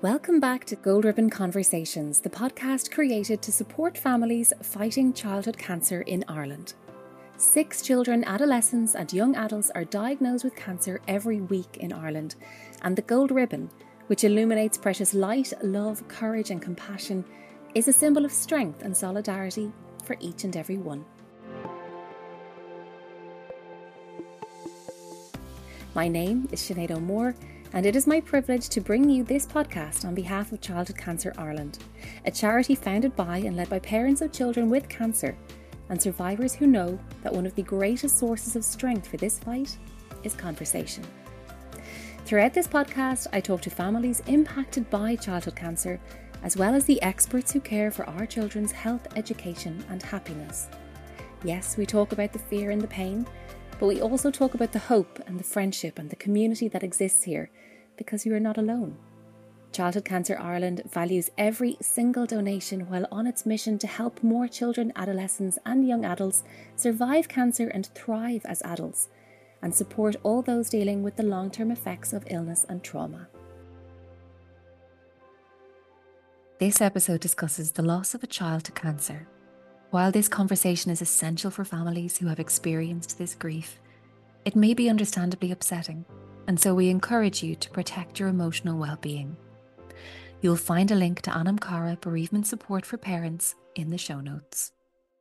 Welcome back to Gold Ribbon Conversations, the podcast created to support families fighting childhood cancer in Ireland. 6 children, adolescents and young adults are diagnosed with cancer every week in Ireland, and the Gold Ribbon, which illuminates precious light, love, courage and compassion, is a symbol of strength and solidarity for each and every one. My name is Sinead O'Moore, and it is my privilege to bring you this podcast on behalf of Childhood Cancer Ireland, a charity founded by and led by parents of children with cancer and survivors who know that one of the greatest sources of strength for this fight is conversation. Throughout this podcast, I talk to families impacted by childhood cancer, as well as the experts who care for our children's health, education and happiness. Yes, we talk about the fear and the pain, but we also talk about the hope and the friendship and the community that exists here, because you are not alone. Childhood Cancer Ireland values every single donation while on its mission to help more children, adolescents and young adults survive cancer and thrive as adults, and support all those dealing with the long-term effects of illness and trauma. This episode discusses the loss of a child to cancer. While this conversation is essential for families who have experienced this grief, it may be understandably upsetting, and so we encourage you to protect your emotional well-being. You'll find a link to Anam Cara Bereavement Support for Parents in the show notes.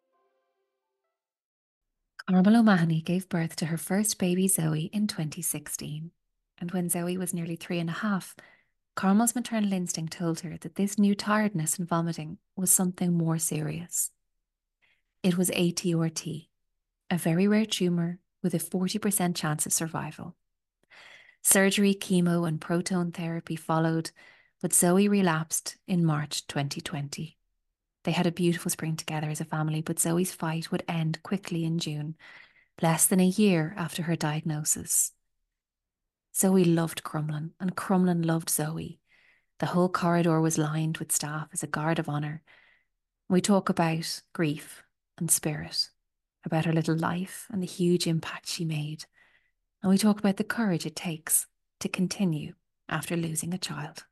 Carmel O'Mahony gave birth to her first baby Zoe in 2016, and when Zoe was nearly 3.5, Carmel's maternal instinct told her that this new tiredness and vomiting was something more serious. It was ATRT, a very rare tumour with a 40% chance of survival. Surgery, chemo and proton therapy followed, but Zoe relapsed in March 2020. They had a beautiful spring together as a family, but Zoe's fight would end quickly in June, less than a year after her diagnosis. Zoe loved Crumlin, and Crumlin loved Zoe. The whole corridor was lined with staff as a guard of honour. We talk about grief and spirit, about her little life and the huge impact she made. And we talk about the courage it takes to continue after losing a child.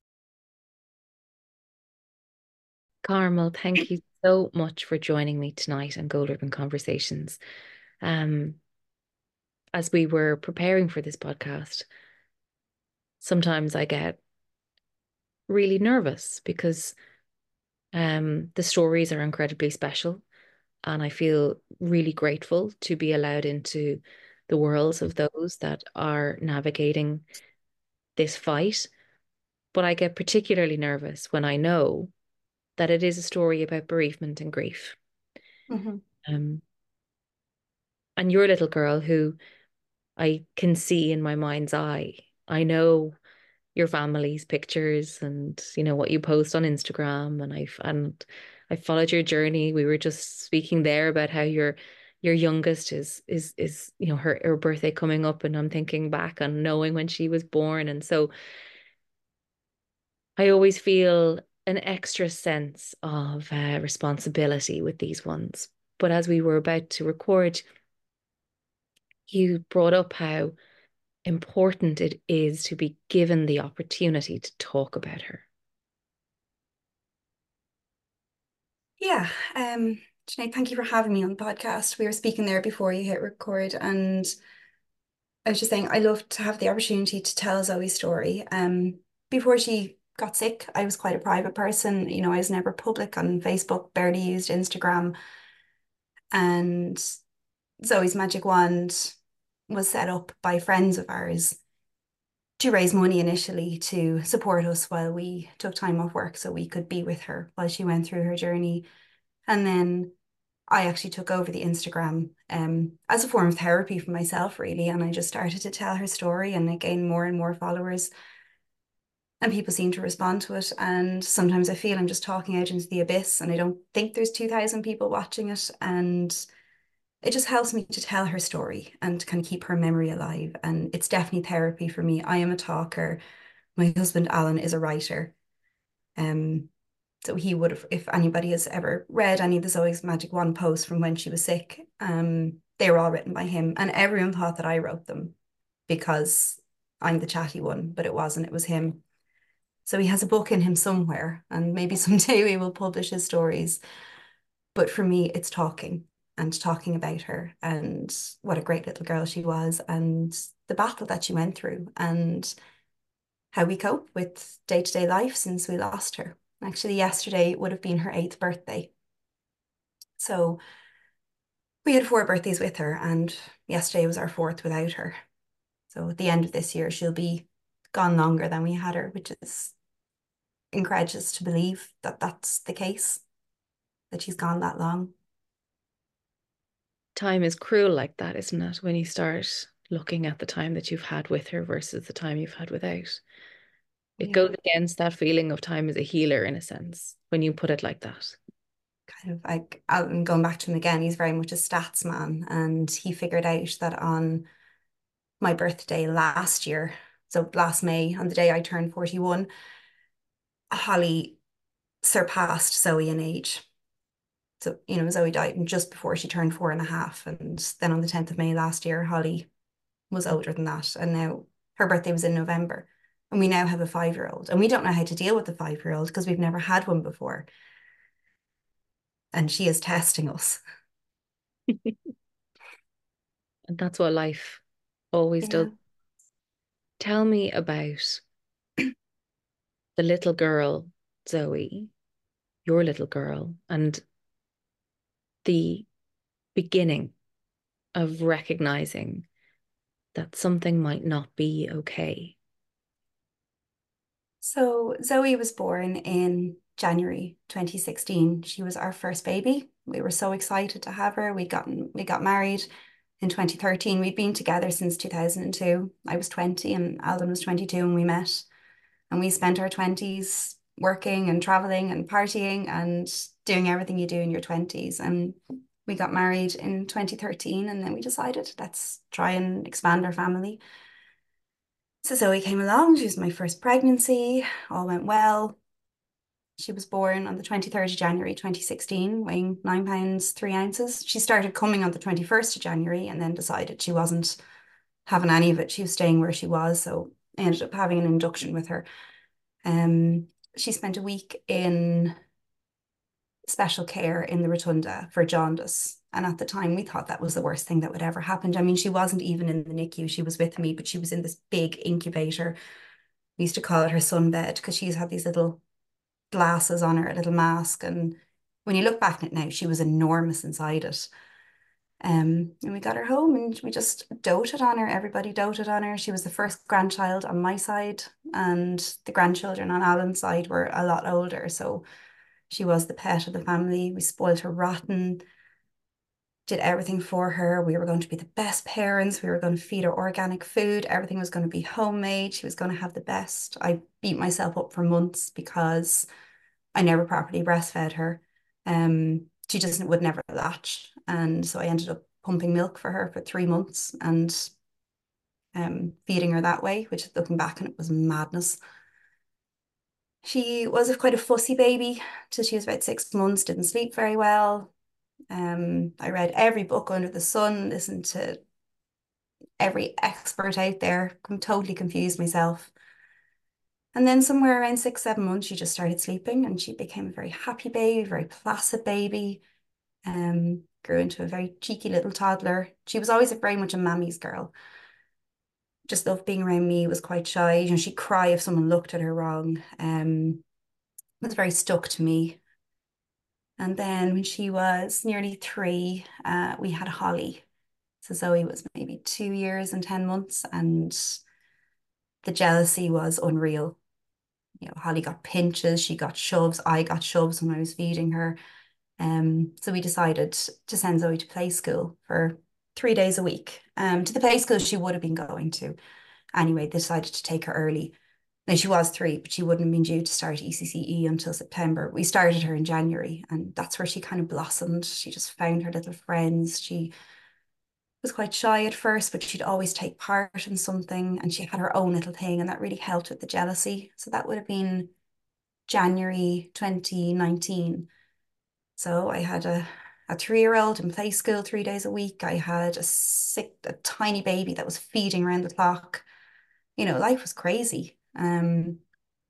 Carmel, thank you so much for joining me tonight on Gold Ribbon Conversations. As we were preparing for this podcast, sometimes I get really nervous because the stories are incredibly special, and I feel really grateful to be allowed into the worlds of those that are navigating this fight. But I get particularly nervous when I know that it is a story about bereavement and grief. Mm-hmm. And your little girl, who I can see in my mind's eye, I know your family's pictures and what you post on Instagram, and I followed your journey. We were just speaking there about how your youngest is her birthday coming up, and I'm thinking back on knowing when she was born, and so I always feel an extra sense of responsibility with these ones. But as we were about to record, you brought up how important it is to be given the opportunity to talk about her. Yeah, Sinead, thank you for having me on the podcast. We were speaking there before you hit record, and I was just saying I love to have the opportunity to tell Zoe's story. Before she got sick, I was quite a private person. I was never public on Facebook, barely used Instagram, and Zoe's Magic Wand was set up by friends of ours to raise money initially to support us while we took time off work so we could be with her while she went through her journey. And then I actually took over the Instagram as a form of therapy for myself, really. And I just started to tell her story, and it gained more and more followers. And people seem to respond to it. And sometimes I feel I'm just talking out into the abyss, and I don't think there's 2,000 people watching it. And it just helps me to tell her story and to kind of keep her memory alive. And it's definitely therapy for me. I am a talker. My husband, Alan, is a writer. So he would have, if anybody has ever read any of the Zoe's Magic Wand posts from when she was sick, they were all written by him. And everyone thought that I wrote them because I'm the chatty one, but it wasn't, it was him. So he has a book in him somewhere, and maybe someday we will publish his stories. But for me, it's talking and talking about her and what a great little girl she was and the battle that she went through and how we cope with day-to-day life since we lost her. Actually, yesterday would have been her 8th birthday. So we had 4 birthdays with her, and yesterday was our 4th without her. So at the end of this year, she'll be gone longer than we had her, which is incredulous to believe that that's the case, that she's gone that long. Time is cruel like that, isn't it? When you start looking at the time that you've had with her versus the time you've had without. It Yeah, goes against that feeling of time as a healer in a sense, when you put it like that. kind of like I'm going back to him again. He's very much a stats man, and he figured out that on my birthday last year, so last May, on the day I turned 41, Holly surpassed Zoe in age. So, Zoe died just before she turned 4.5. And then on the 10th of May last year, Holly was older than that. And now her birthday was in November. And we now have a 5-year-old. And we don't know how to deal with the 5-year-old because we've never had one before. And she is testing us. And that's what life always does. Yeah. Tell me about the little girl, Zoe, your little girl, and the beginning of recognizing that something might not be okay. So Zoe was born in January 2016. She was our first baby. We were so excited to have her. We got married in 2013. We'd been together since 2002. I was 20 and Alden was 22 when we met. And we spent our 20s working and traveling and partying and doing everything you do in your 20s. And we got married in 2013, and then we decided let's try and expand our family. So Zoe came along. She was my first pregnancy. All went well. She was born on the 23rd of January 2016, weighing 9 pounds 3 ounces. She started coming on the 21st of January and then decided she wasn't having any of it. She was staying where she was. So I ended up having an induction with her. Um, she spent a week in special care in the Rotunda for jaundice. And at the time, we thought that was the worst thing that would ever happen. I mean, she wasn't even in the NICU. She was with me, but she was in this big incubator. We used to call it her sunbed because she's had these little glasses on her, a little mask. And when you look back at it now, she was enormous inside it. And we got her home and we just doted on her. Everybody doted on her. She was the first grandchild on my side, and the grandchildren on Alan's side were a lot older. So she was the pet of the family. We spoiled her rotten, did everything for her. We were going to be the best parents. We were going to feed her organic food. Everything was going to be homemade. She was going to have the best. I beat myself up for months because I never properly breastfed her. She just would never latch. And so I ended up pumping milk for her for 3 months and feeding her that way, which looking back and it was madness. She was quite a fussy baby till she was about 6 months, didn't sleep very well. I read every book under the sun, listened to every expert out there, totally confused myself. And then somewhere around 6, 7 months, she just started sleeping and she became a very happy baby, very placid baby. Grew into a very cheeky little toddler. She was always very much a mammy's girl. Just loved being around me, was quite shy. She'd cry if someone looked at her wrong. Was very stuck to me. And then when she was nearly 3, we had Holly. So Zoe was maybe 2 years and 10 months, and the jealousy was unreal. Holly got pinches, she got shoves, I got shoves when I was feeding her. So we decided to send Zoe to play school for 3 days a week. To the play school she would have been going to. Anyway, they decided to take her early. Now she was 3, but she wouldn't have been due to start ECCE until September. We started her in January, and that's where she kind of blossomed. She just found her little friends. She was quite shy at first, but she'd always take part in something, and she had her own little thing, and that really helped with the jealousy. So that would have been January 2019. So I had a 3-year-old in play school 3 days a week. I had a tiny baby that was feeding around the clock. Life was crazy.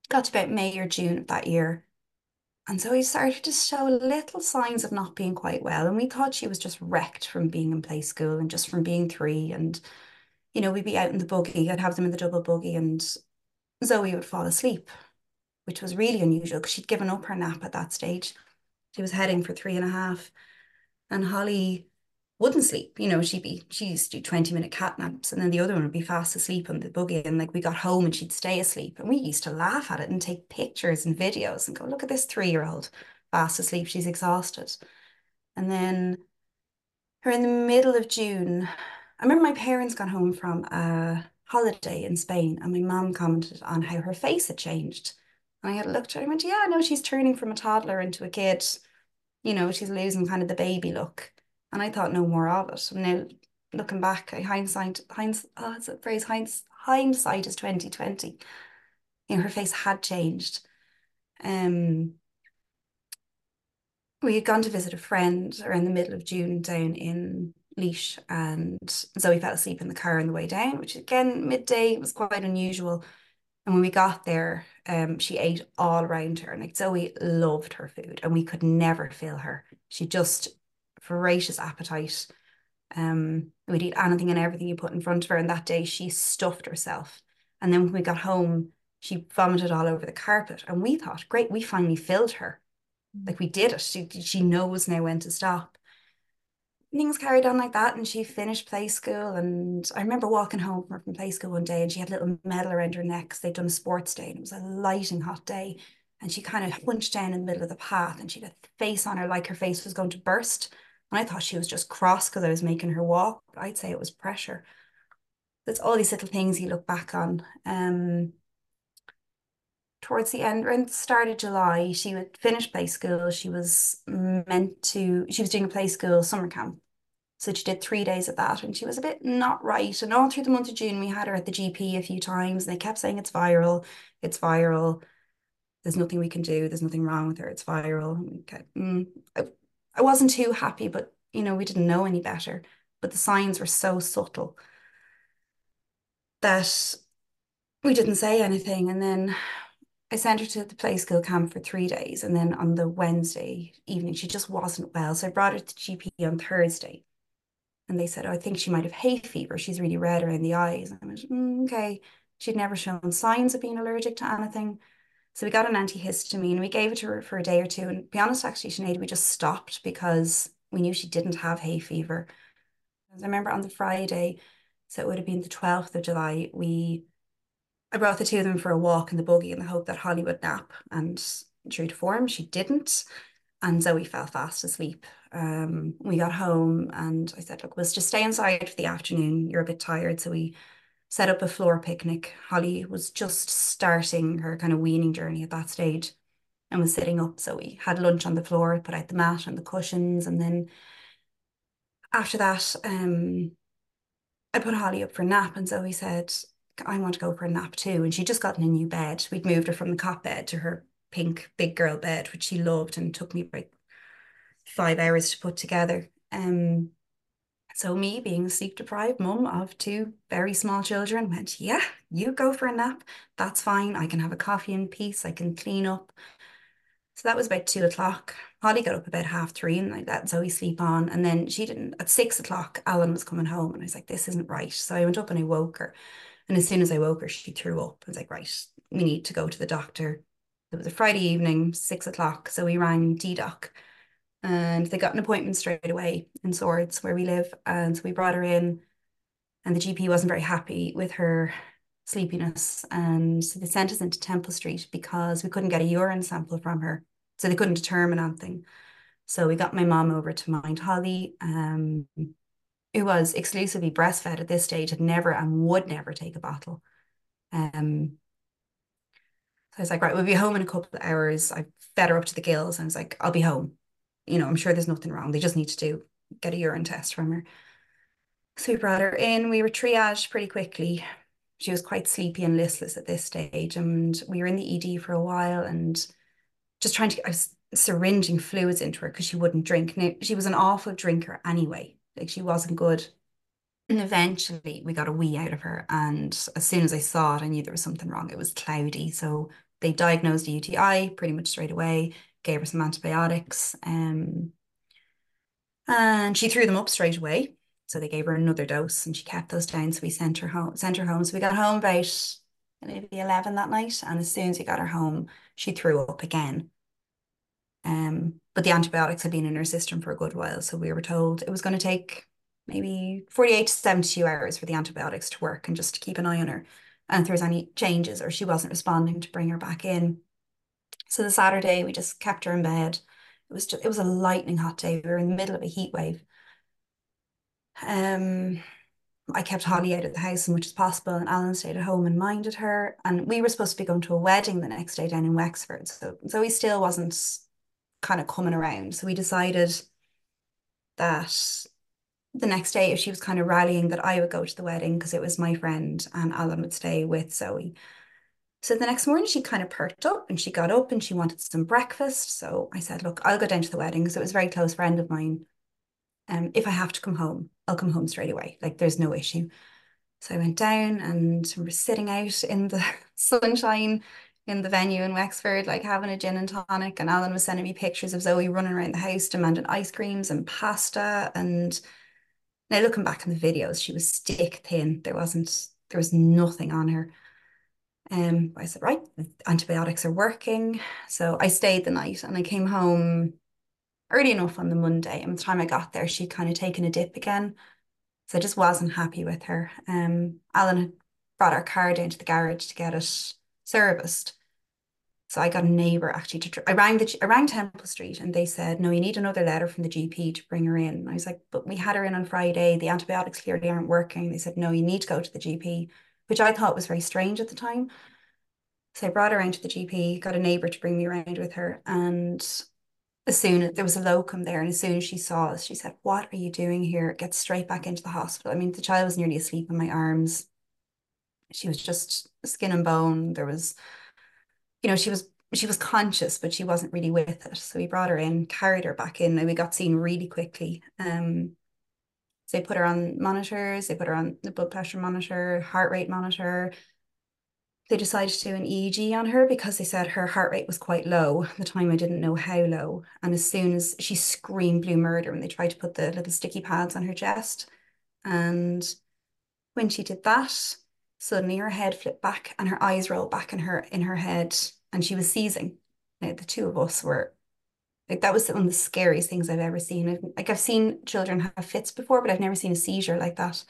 Got to about May or June of that year. And so he started to show little signs of not being quite well. And we thought she was just wrecked from being in play school and just from being three. And, we'd be out in the buggy, I'd have them in the double buggy, and Zoe would fall asleep, which was really unusual because she'd given up her nap at that stage. She was heading for 3.5. And Holly wouldn't sleep. She used to do 20-minute cat naps, and then the other one would be fast asleep on the buggy. And like we got home and she'd stay asleep. And we used to laugh at it and take pictures and videos and go, look at this 3-year-old fast asleep. She's exhausted. And then her in the middle of June, I remember my parents got home from a holiday in Spain, and my mum commented on how her face had changed. And I had looked at her and went, yeah, no, she's turning from a toddler into a kid. She's losing kind of the baby look. And I thought no more of it. And now looking back, it's a phrase, hindsight is 2020. Her face had changed. Um, we had gone to visit a friend around the middle of June down in Laois, and Zoe fell asleep in the car on the way down, which again, midday was quite unusual. And when we got there, she ate all around her. And like Zoe loved her food, and we could never fill her. She just voracious appetite. We'd eat anything and everything you put in front of her. And that day she stuffed herself. And then when we got home, she vomited all over the carpet. And we thought, great, we finally filled her. Like we did it. She knows now when to stop. Things carried on like that, and she finished play school. And I remember walking home from play school one day, and she had a little medal around her neck because they'd done a sports day, and it was a lighting hot day. And she kind of hunched down in the middle of the path, and she had a face on her like her face was going to burst. And I thought she was just cross because I was making her walk. But I'd say it was pressure. There's all these little things you look back on. Towards the end, around the start of July, she would finish play school. She was doing a play school summer camp. So she did 3 days of that, and she was a bit not right. And all through the month of June, we had her at the GP a few times, and they kept saying it's viral, it's viral. There's nothing we can do. There's nothing wrong with her. It's viral. Okay. I wasn't too happy, but we didn't know any better. But the signs were so subtle that we didn't say anything. And then I sent her to the play school camp for 3 days. And then on the Wednesday evening, she just wasn't well. So I brought her to the GP on Thursday. And they said, oh, I think she might have hay fever. She's really red around the eyes. And I went, okay. She'd never shown signs of being allergic to anything. So we got an antihistamine. We gave it to her for a day or two. And to be honest, actually, Sinead, we just stopped because we knew she didn't have hay fever. I remember on the Friday, so it would have been the 12th of July, I brought the two of them for a walk in the buggy in the hope that Holly would nap. And true to form, she didn't. And Zoe fell fast asleep. We got home and I said, look, let's just stay inside for the afternoon. You're a bit tired. So we set up a floor picnic. Holly was just starting her kind of weaning journey at that stage and was sitting up. So we had lunch on the floor, put out the mat and the cushions. And then after that, I put Holly up for a nap, and Zoe said, I want to go for a nap too. And she'd just gotten a new bed. We'd moved her from the cot bed to her pink big girl bed, which she loved, and took me about 5 hours to put together. So me being a sleep deprived mum of two very small children went, yeah, you go for a nap. That's fine. I can have a coffee in peace. I can clean up. So that was about 2 o'clock. Holly got up about 3:30, and I let Zoe sleep on. And then she didn't, at 6 o'clock, Alan was coming home, and I was like, this isn't right. So I went up and I woke her. And as soon as I woke her, she threw up. I was like, right, we need to go to the doctor. It was a Friday evening, 6 o'clock. So we rang DDoc, and they got an appointment straight away in Swords where we live. And so we brought her in, and the GP wasn't very happy with her sleepiness. And so they sent us into Temple Street because we couldn't get a urine sample from her. So they couldn't determine anything. So we got my mom over to Mind Holly, who was exclusively breastfed at this stage, had never and would never take a bottle. So I was like, right, we'll be home in a couple of hours. I fed her up to the gills, and I was like, I'll be home. I'm sure there's nothing wrong. They just need to get a urine test from her. So we brought her in. We were triaged pretty quickly. She was quite sleepy and listless at this stage, and we were in the ED for a while and just I was syringing fluids into her because she wouldn't drink. Now, she was an awful drinker anyway. Like, she wasn't good. And eventually we got a wee out of her. And as soon as I saw it, I knew there was something wrong. It was cloudy. So they diagnosed a UTI pretty much straight away, gave her some antibiotics, and she threw them up straight away. So they gave her another dose and she kept those down. So we sent her home. So we got home about maybe 11 that night. And as soon as we got her home, she threw up again. But the antibiotics had been in her system for a good while. So we were told it was going to take maybe 48 to 72 hours for the antibiotics to work and just to keep an eye on her. And if there was any changes or she wasn't responding, to bring her back in. So the Saturday we just kept her in bed. It was a lightning hot day. We were in the middle of a heat wave. I kept Holly out of the house as much as possible, and Alan stayed at home and minded her. And we were supposed to be going to a wedding the next day down in Wexford. So Zoe still wasn't kind of coming around. So we decided that the next day, if she was kind of rallying, that I would go to the wedding because it was my friend and Alan would stay with Zoe. So the next morning she kind of perked up and she got up and she wanted some breakfast. So I said, look, I'll go down to the wedding because it was a very close friend of mine. If I have to come home, I'll come home straight away. Like there's no issue. So I went down and we were sitting out in the sunshine in the venue in Wexford, like having a gin and tonic. And Alan was sending me pictures of Zoe running around the house demanding ice creams and pasta. And now looking back in the videos, she was stick thin. There was nothing on her. I said, right, antibiotics are working. So I stayed the night and I came home early enough on the Monday. And by the time I got there, she'd kind of taken a dip again. So I just wasn't happy with her. Alan had brought our car down to the garage to get it serviced. So I got a neighbour actually I rang Temple Street and they said, no, you need another letter from the GP to bring her in. And I was like, but we had her in on Friday. The antibiotics clearly aren't working. They said, no, you need to go to the GP, which I thought was very strange at the time. So I brought her around to the GP, got a neighbour to bring me around with her. And as soon as there was a locum there, and as soon as she saw us, she said, what are you doing here? Get straight back into the hospital. I mean, the child was nearly asleep in my arms. She was just skin and bone. There was, she was conscious, but she wasn't really with it. So we brought her in, carried her back in, and we got seen really quickly. So they put her on monitors, they put her on the blood pressure monitor, heart rate monitor. They decided to do an EEG on her because they said her heart rate was quite low. At the time, I didn't know how low. And as soon as she screamed blue murder when they tried to put the little sticky pads on her chest. And when she did that, suddenly her head flipped back and her eyes rolled back in her head and she was seizing. Now, the two of us were like, that was one of the scariest things I've ever seen. Like I've seen children have fits before, but I've never seen a seizure like that.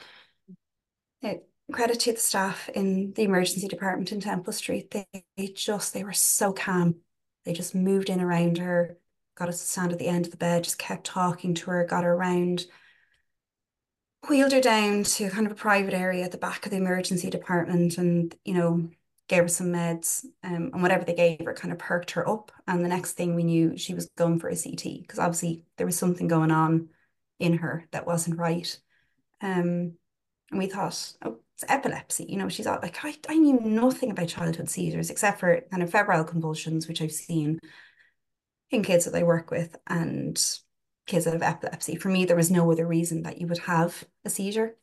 Credit to the staff in the emergency department in Temple Street. They were so calm. They just moved in around her, got us to stand at the end of the bed, just kept talking to her, got her around, wheeled her down to kind of a private area at the back of the emergency department and, gave her some meds. And whatever they gave her kind of perked her up. And the next thing we knew, she was going for a CT because obviously there was something going on in her that wasn't right. And we thought, oh, it's epilepsy. She's all like, I knew nothing about childhood seizures except for kind of febrile convulsions, which I've seen in kids that I work with and kids that have epilepsy. For me, there was no other reason that you would have a seizure.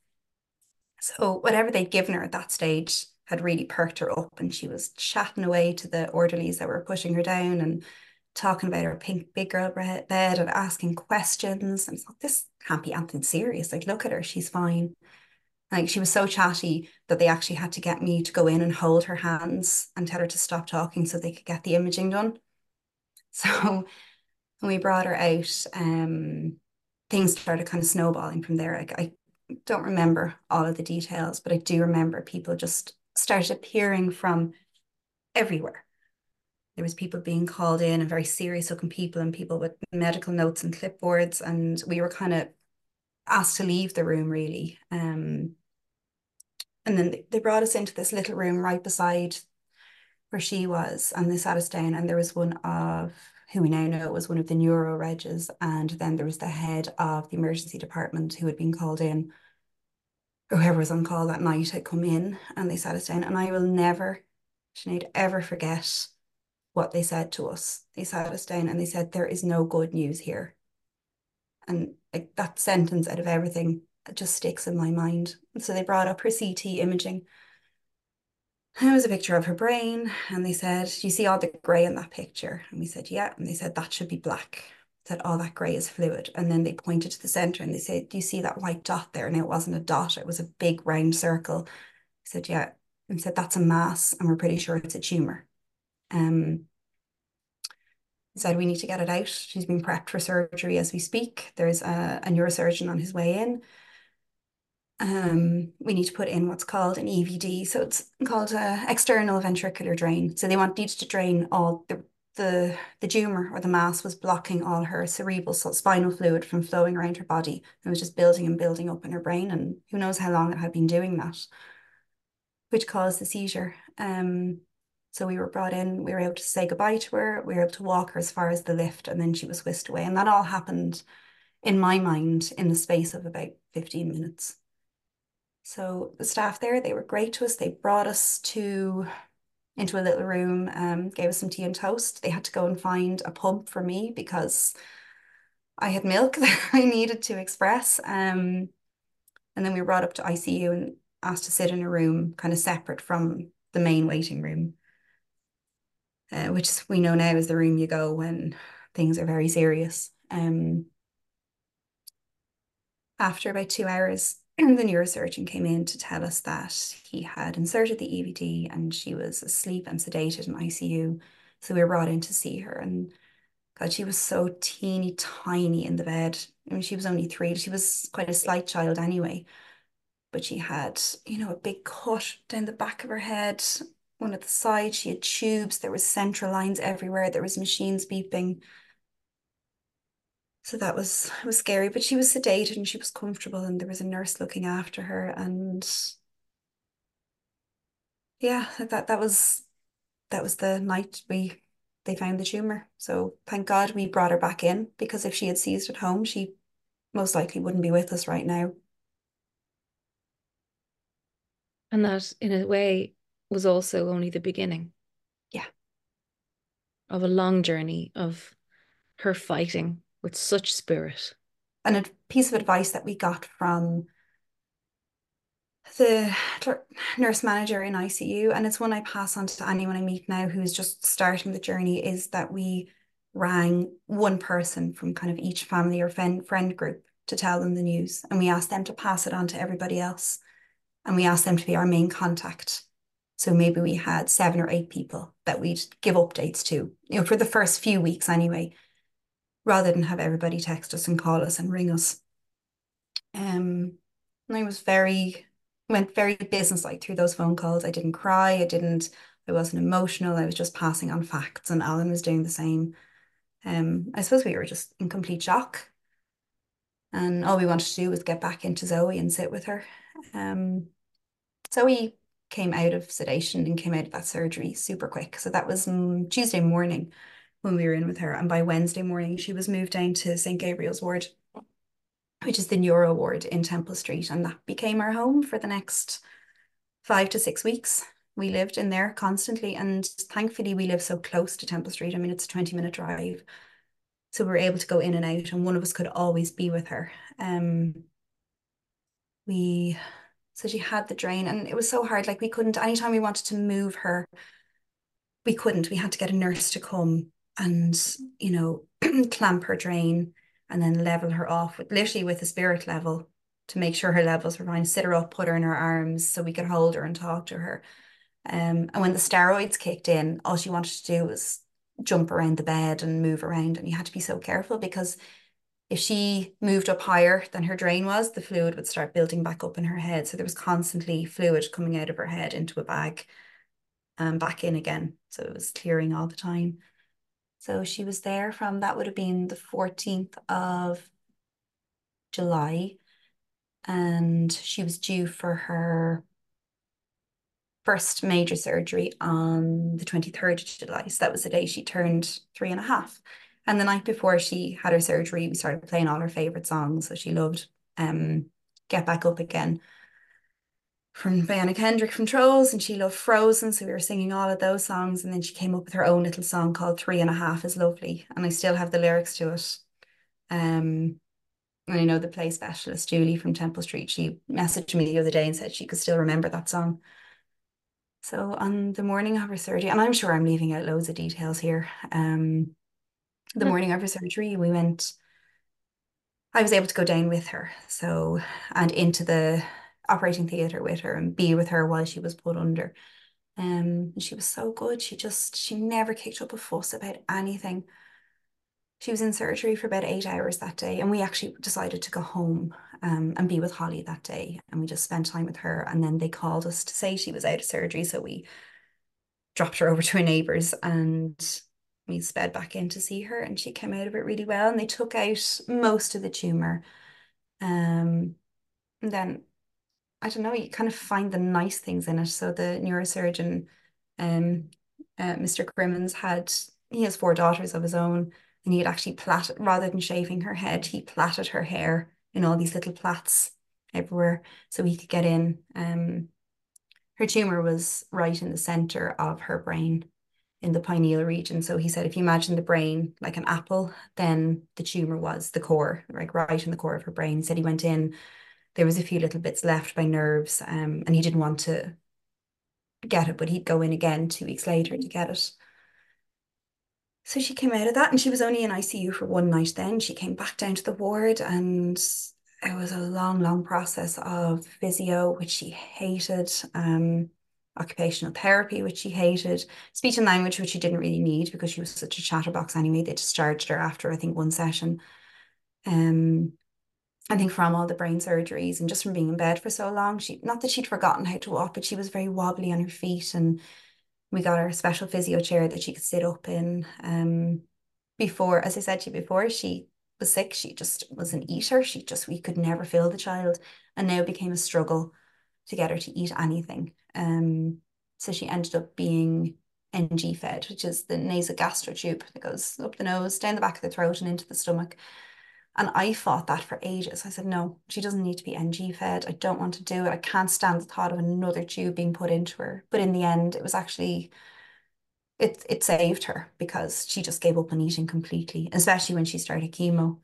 So whatever they'd given her at that stage had really perked her up and she was chatting away to the orderlies that were pushing her down and talking about her pink big girl bed and asking questions. And I thought, this can't be anything serious. Like, look at her, she's fine. Like she was so chatty that they actually had to get me to go in and hold her hands and tell her to stop talking so they could get the imaging done. So when we brought her out, things started kind of snowballing from there. Like I don't remember all of the details, but I do remember people just started appearing from everywhere. There was people being called in and very serious looking people and people with medical notes and clipboards. And we were kind of asked to leave the room really. And then they brought us into this little room right beside where she was, and they sat us down, and there was one of who we now know was one of the neuro regs, and then there was the head of the emergency department who had been called in, or whoever was on call that night had come in, and they sat us down, and I will never, Sinead, ever forget what they said to us. They sat us down and they said, there is no good news here. And like that sentence out of everything, it just sticks in my mind. And so they brought up her CT imaging. And it was a picture of her brain, and they said, "You see all the grey in that picture?" And we said, "Yeah." And they said, "That should be black." Said, "All that grey is fluid." And then they pointed to the centre and they said, "Do you see that white dot there?" And it wasn't a dot, it was a big round circle. I said, "Yeah." And said, "That's a mass, and we're pretty sure it's a tumour." Um, said, "We need to get it out." She's being prepped for surgery as we speak. There's a neurosurgeon on his way in. We need to put in what's called an EVD. So it's called external ventricular drain. So they needed to drain all the tumor, or the mass was blocking all her cerebral, so spinal fluid from flowing around her body. It was just building and building up in her brain, and who knows how long it had been doing that, which caused the seizure. So we were brought in, we were able to say goodbye to her, we were able to walk her as far as the lift, and then she was whisked away. And that all happened, in my mind, in the space of about 15 minutes. So the staff there, they were great to us. They brought us into a little room, gave us some tea and toast. They had to go and find a pump for me because I had milk that I needed to express. And then we were brought up to ICU and asked to sit in a room kind of separate from the main waiting room, which we know now is the room you go when things are very serious. After about 2 hours, the neurosurgeon came in to tell us that he had inserted the EVD and she was asleep and sedated in ICU. So we were brought in to see her, and God, she was so teeny tiny in the bed. I mean, she was only 3. She was quite a slight child anyway, but she had, a big cut down the back of her head, one at the side. She had tubes. There was central lines everywhere. There was machines beeping. So that was, it was scary, but she was sedated and she was comfortable, and there was a nurse looking after her. And yeah, that was the night they found the tumor. So thank God we brought her back in, because if she had seized at home, she most likely wouldn't be with us right now. And that, in a way, was also only the beginning Yeah. of a long journey of her fighting with such spirit. And a piece of advice that we got from the nurse manager in ICU, and it's one I pass on to anyone I meet now who's just starting the journey, is that we rang one person from kind of each family or friend group to tell them the news, and we asked them to pass it on to everybody else, and we asked them to be our main contact. So maybe we had 7 or 8 people that we'd give updates to, for the first few weeks anyway, rather than have everybody text us and call us and ring us. And I went very businesslike through those phone calls. I didn't cry. I wasn't emotional. I was just passing on facts, and Alan was doing the same. I suppose we were just in complete shock, and all we wanted to do was get back into Zoe and sit with her. Zoe came out of sedation and came out of that surgery super quick. So that was Tuesday morning when we were in with her, and by Wednesday morning she was moved down to St. Gabriel's ward, which is the neuro ward in Temple Street, and that became our home for the next 5 to 6 weeks. We lived in there constantly, and thankfully we live so close to Temple Street. I mean, it's a 20-minute drive. So we were able to go in and out, and one of us could always be with her. So she had the drain, and it was so hard. Like, we couldn't, anytime we wanted to move her, we couldn't. We had to get a nurse to come and, clamp her drain and then level her off literally with a spirit level to make sure her levels were fine, sit her up, put her in her arms so we could hold her and talk to her. And when the steroids kicked in, all she wanted to do was jump around the bed and move around. And you had to be so careful, because if she moved up higher than her drain was, the fluid would start building back up in her head. So there was constantly fluid coming out of her head into a bag and back in again. So it was clearing all the time. So she was there from, that would have been the 14th of July. And she was due for her first major surgery on the 23rd of July. So that was the day she turned 3.5. And the night before she had her surgery, we started playing all her favorite songs. So she loved Get Back Up Again from Anna Kendrick from Trolls, and she loved Frozen. So we were singing all of those songs. And then she came up with her own little song called 3.5 is Lovely. And I still have the lyrics to it. And I know the play specialist, Julie from Temple Street, she messaged me the other day and said she could still remember that song. So on the morning of her surgery, and I'm sure I'm leaving out loads of details here. The morning of her surgery, I was able to go down with her. So, and into the operating theatre with her and be with her while she was put under. And she was so good. She never kicked up a fuss about anything. She was in surgery for about 8 hours that day, and we actually decided to go home and be with Holly that day. And we just spent time with her. And then they called us to say she was out of surgery. So we dropped her over to a neighbour's and we sped back in to see her. And she came out of it really well. And they took out most of the tumour. And then, I don't know, you kind of find the nice things in it. So the neurosurgeon, um, Mr. Crimmins, he has 4 daughters of his own. And he had actually rather than shaving her head, he plaited her hair in all these little plaits everywhere so he could get in. Her tumor was right in the center of her brain in the pineal region. So he said, if you imagine the brain like an apple, then the tumor was the core, like right in the core of her brain. He said he went in, there was a few little bits left by nerves, and he didn't want to get it, but he'd go in again 2 weeks later to get it. So she came out of that and she was only in ICU for one night then. She came back down to the ward and it was a long, long process of physio, which she hated, occupational therapy, which she hated, speech and language, which she didn't really need because she was such a chatterbox anyway. They discharged her after, I think, one session. I think from all the brain surgeries and just from being in bed for so long, not that she'd forgotten how to walk, but she was very wobbly on her feet, and we got her a special physio chair that she could sit up in. Before, as I said to you before, she was sick. She just was an eater. We could never fill the child, and now it became a struggle to get her to eat anything. So she ended up being NG fed, which is the nasogastro tube that goes up the nose, down the back of the throat and into the stomach. And I fought that for ages. I said, no, she doesn't need to be NG fed. I don't want to do it. I can't stand the thought of another tube being put into her. But in the end, it was actually, it saved her because she just gave up on eating completely, especially when she started chemo.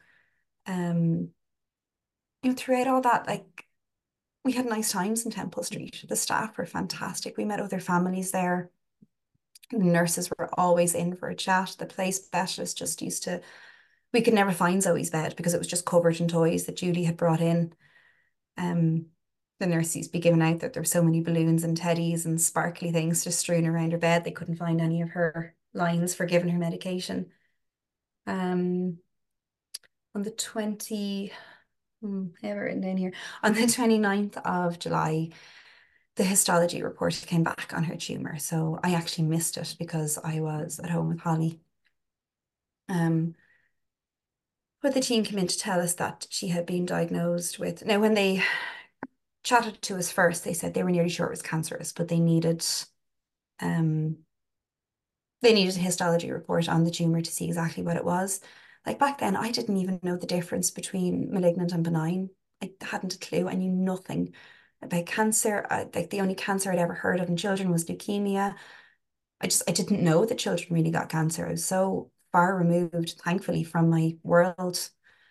Throughout all that, like, we had nice times in Temple Street. The staff were fantastic. We met other families there. The nurses were always in for a chat. The play specialist just we could never find Zoe's bed because it was just covered in toys that Julie had brought in. The nurses be giving out that there were so many balloons and teddies and sparkly things just strewn around her bed. They couldn't find any of her lines for giving her medication. On the 20, I have it written down here. On the 29th of July, the histology report came back on her tumor. So I actually missed it because I was at home with Holly. But the team came in to tell us that she had been diagnosed with, now when they chatted to us first, they said they were nearly sure it was cancerous, but they needed a histology report on the tumor to see exactly what it was. Like back then, I didn't even know the difference between malignant and benign. I hadn't a clue. I knew nothing about cancer. Like the only cancer I'd ever heard of in children was leukemia. I didn't know that children really got cancer. I was so far removed, thankfully, from my world.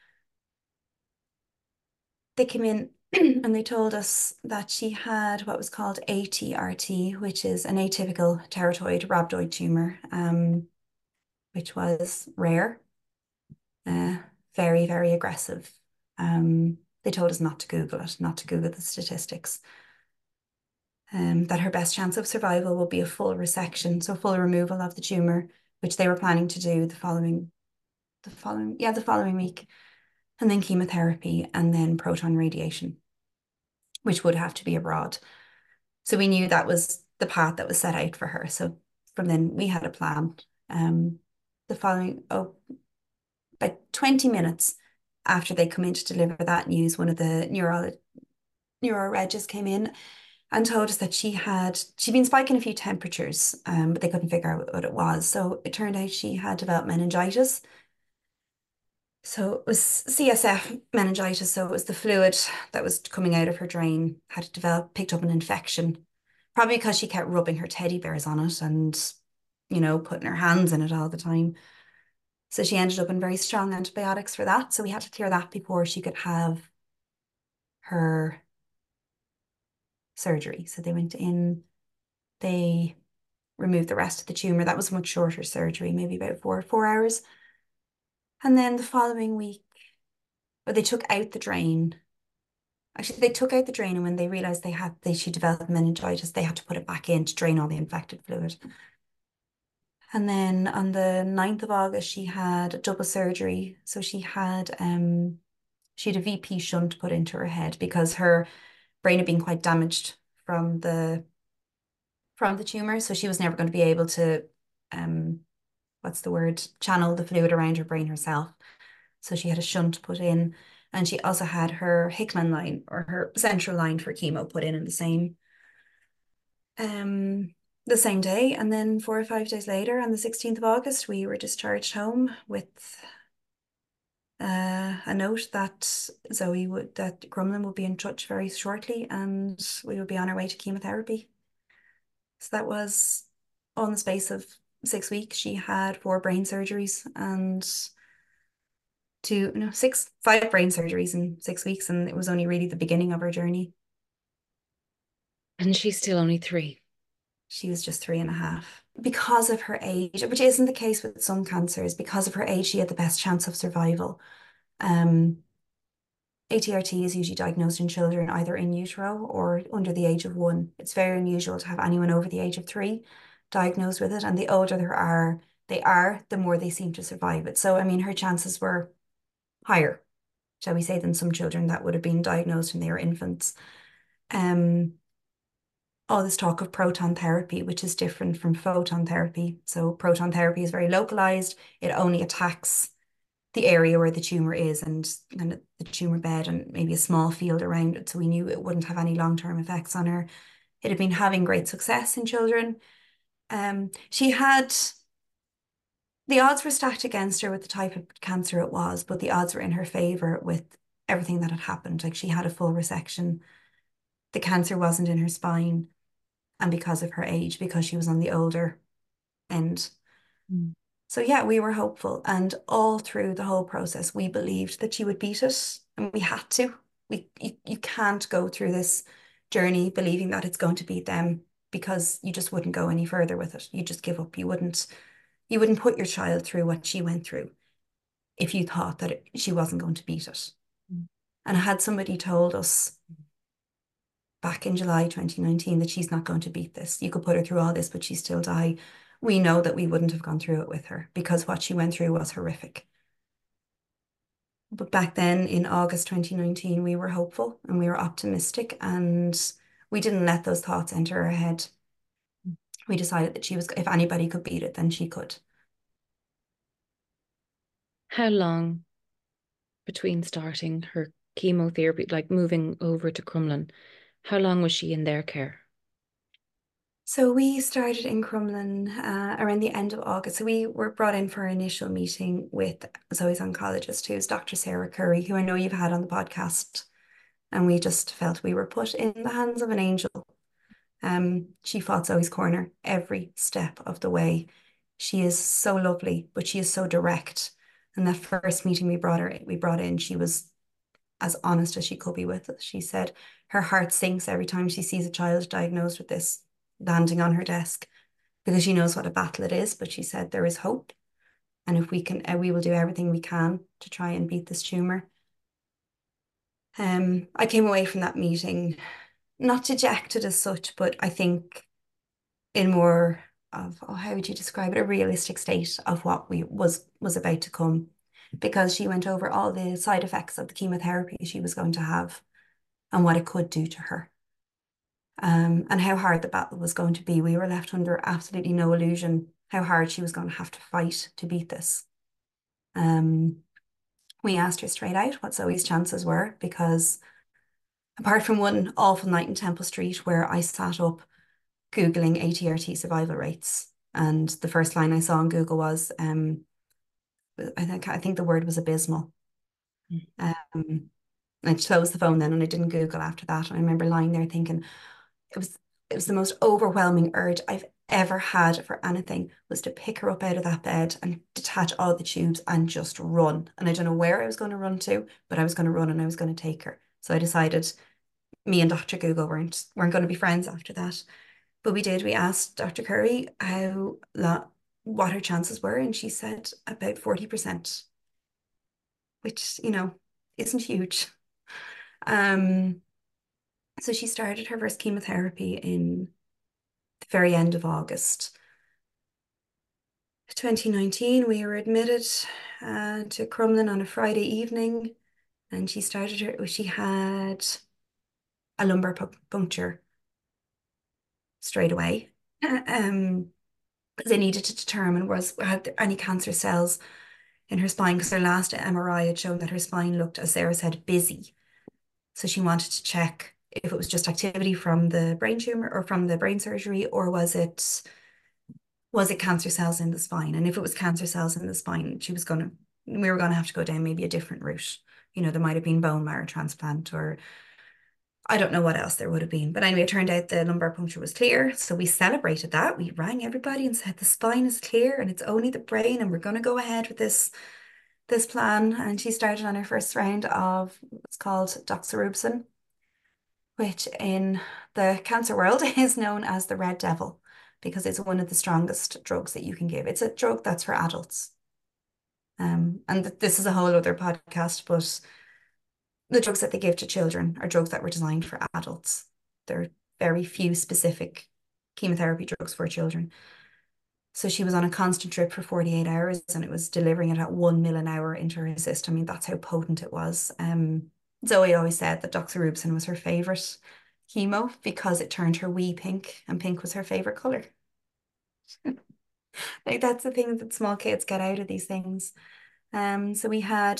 They came in and they told us that she had what was called ATRT, which is an atypical teratoid rhabdoid tumor, which was rare, very, very aggressive. They told us not to Google it, not to Google the statistics. That her best chance of survival would be a full resection, so full removal of the tumor, which they were planning to do the following week, and then chemotherapy and then proton radiation, which would have to be abroad. So we knew that was the path that was set out for her. So from then we had a plan. About 20 minutes after they come in to deliver that news, one of the neuroregs came in and told us that she'd been spiking a few temperatures, but they couldn't figure out what it was. So it turned out she had developed meningitis. So it was CSF meningitis. So it was the fluid that was coming out of her drain picked up an infection, probably because she kept rubbing her teddy bears on it and, putting her hands in it all the time. So she ended up in very strong antibiotics for that. So we had to clear that before she could have her surgery. So they they removed the rest of the tumor. That was a much shorter surgery, maybe about 4 hours. And then the following week, they took out the drain. Actually, they took out the drain, and when they realized she developed meningitis, they had to put it back in to drain all the infected fluid. And then on the 9th of August, she had a double surgery. So she had a VP shunt put into her head because her brain had been quite damaged from the tumor. So she was never going to be able to, what's the word, channel the fluid around her brain herself. So she had a shunt put in, and she also had her Hickman line, or her central line for chemo, put in the same day. And then 4 or 5 days later, on the 16th of August, we were discharged home with a note that that Crumlin would be in touch very shortly, and we would be on our way to chemotherapy. So that was all in the space of 6 weeks. She had 4 brain surgeries and 5 brain surgeries in 6 weeks, and it was only really the beginning of her journey. And she's still only 3. She was just 3.5. Because of her age, which isn't the case with some cancers, because of her age, she had the best chance of survival. ATRT is usually diagnosed in children either in utero or under the age of 1. It's very unusual to have anyone over the age of 3 diagnosed with it, and the older they are, the more they seem to survive it. So, I mean, her chances were higher, shall we say, than some children that would have been diagnosed when they were infants. All this talk of proton therapy, which is different from photon therapy. So proton therapy is very localized. It only attacks the area where the tumor is and the tumor bed and maybe a small field around it. So we knew it wouldn't have any long-term effects on her. It had been having great success in children. The odds were stacked against her with the type of cancer it was, but the odds were in her favor with everything that had happened. Like, she had a full resection. The cancer wasn't in her spine. And because of her age, because she was on the older end. So yeah, we were hopeful. And all through the whole process, we believed that she would beat it. And we had to. You can't go through this journey believing that it's going to beat them, because you just wouldn't go any further with it. You just give up. You wouldn't put your child through what she went through if you thought that she wasn't going to beat it. And had somebody told us back in July 2019 that she's not going to beat this, you could put her through all this, but she'd still die, we know that we wouldn't have gone through it with her, because what she went through was horrific. But back then in August 2019, we were hopeful and we were optimistic, and we didn't let those thoughts enter our head. We decided that if anybody could beat it, then she could. How long between starting her chemotherapy, like moving over to Crumlin, how long was she in their care? So we started in Crumlin around the end of August. So we were brought in for our initial meeting with Zoe's oncologist, who's Dr. Sarah Curry, who I know you've had on the podcast. And we just felt we were put in the hands of an angel. She fought Zoe's corner every step of the way. She is so lovely, but she is so direct. And that first meeting we brought in, she was as honest as she could be with us. She said her heart sinks every time she sees a child diagnosed with this landing on her desk, because she knows what a battle it is. But she said there is hope, and if we can, we will do everything we can to try and beat this tumor. I came away from that meeting not dejected as such, but I think in more of, how would you describe it, a realistic state of what was about to come, because she went over all the side effects of the chemotherapy she was going to have and what it could do to her. And how hard the battle was going to be. We were left under absolutely no illusion how hard she was going to have to fight to beat this. We asked her straight out what Zoe's chances were, because apart from one awful night in Temple Street where I sat up Googling ATRT survival rates, and the first line I saw on Google was, I think the word was abysmal. I closed the phone then, and I didn't Google after that. And I remember lying there thinking, it was the most overwhelming urge I've ever had for anything, was to pick her up out of that bed and detach all the tubes and just run. And I don't know where I was going to run to, but I was going to run and I was going to take her. So I decided me and Dr. Google weren't going to be friends after that. But we asked Dr. Curry what her chances were, and she said about 40%, which, isn't huge. So she started her first chemotherapy in the very end of August 2019. We were admitted to Crumlin on a Friday evening, and she had a lumbar puncture straight away. They needed to determine had there any cancer cells in her spine, because her last MRI had shown that her spine looked, as Sarah said, busy. So she wanted to check if it was just activity from the brain tumor or from the brain surgery, or was it cancer cells in the spine? And if it was cancer cells in the spine, we were gonna have to go down maybe a different route. There might have been bone marrow transplant, or I don't know what else there would have been. But anyway, it turned out the lumbar puncture was clear. So we celebrated that. We rang everybody and said the spine is clear and it's only the brain, and we're going to go ahead with this plan. And she started on her first round of what's called doxorubicin, which in the cancer world is known as the red devil, because it's one of the strongest drugs that you can give. It's a drug that's for adults. And this is a whole other podcast, but the drugs that they give to children are drugs that were designed for adults. There are very few specific chemotherapy drugs for children. So she was on a constant drip for 48 hours, and it was delivering it at 1 mil an hour into her system. I mean, that's how potent it was. Zoe always said that doxorubicin was her favorite chemo because it turned her wee pink, and pink was her favorite color. Like, that's the thing that small kids get out of these things. So we had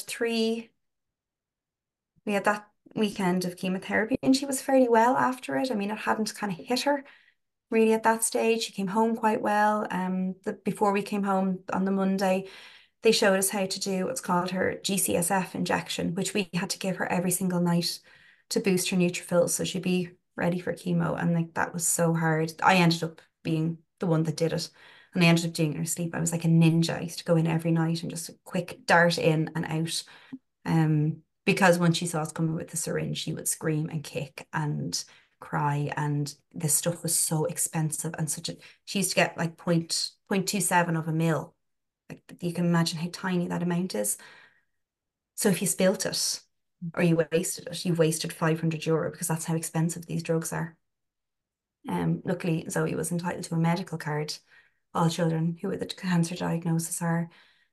that weekend of chemotherapy, and she was fairly well after it. I mean, it hadn't kind of hit her really at that stage. She came home quite well. Before we came home on the Monday, they showed us how to do what's called her GCSF injection, which we had to give her every single night to boost her neutrophils so she'd be ready for chemo. And like, that was so hard. I ended up being the one that did it, and I ended up doing it in her sleep. I was like a ninja. I used to go in every night and just a quick dart in and out. Because when she saw us coming with the syringe, she would scream and kick and cry, and this stuff was so expensive, and she used to get like 0.27 of a mil. Like, you can imagine how tiny that amount is. So if you spilt it or you wasted it, you wasted €500, because that's how expensive these drugs are. Luckily, Zoe was entitled to a medical card. All children who with a cancer diagnosis are.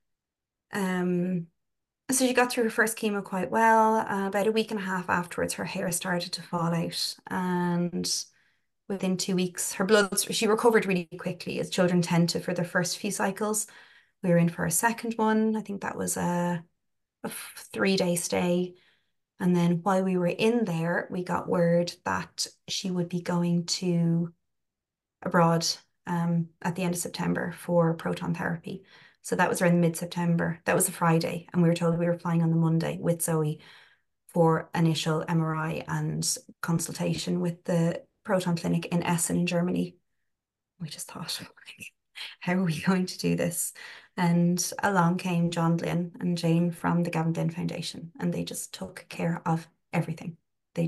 So she got through her first chemo quite well. About a week and a half afterwards, her hair started to fall out, and within 2 weeks, she recovered really quickly, as children tend to for their first few cycles. We were in for a second one. I think that was a 3-day stay. And then while we were in there, we got word that she would be going to abroad at the end of September for proton therapy. So that was around mid-September. That was a Friday, and we were told we were flying on the Monday with Zoe for initial MRI and consultation with the proton clinic in Essen in Germany. We just thought, how are we going to do this? And along came John Glynn and Jane from the Gavin Glynn Foundation, and they just took care of everything. They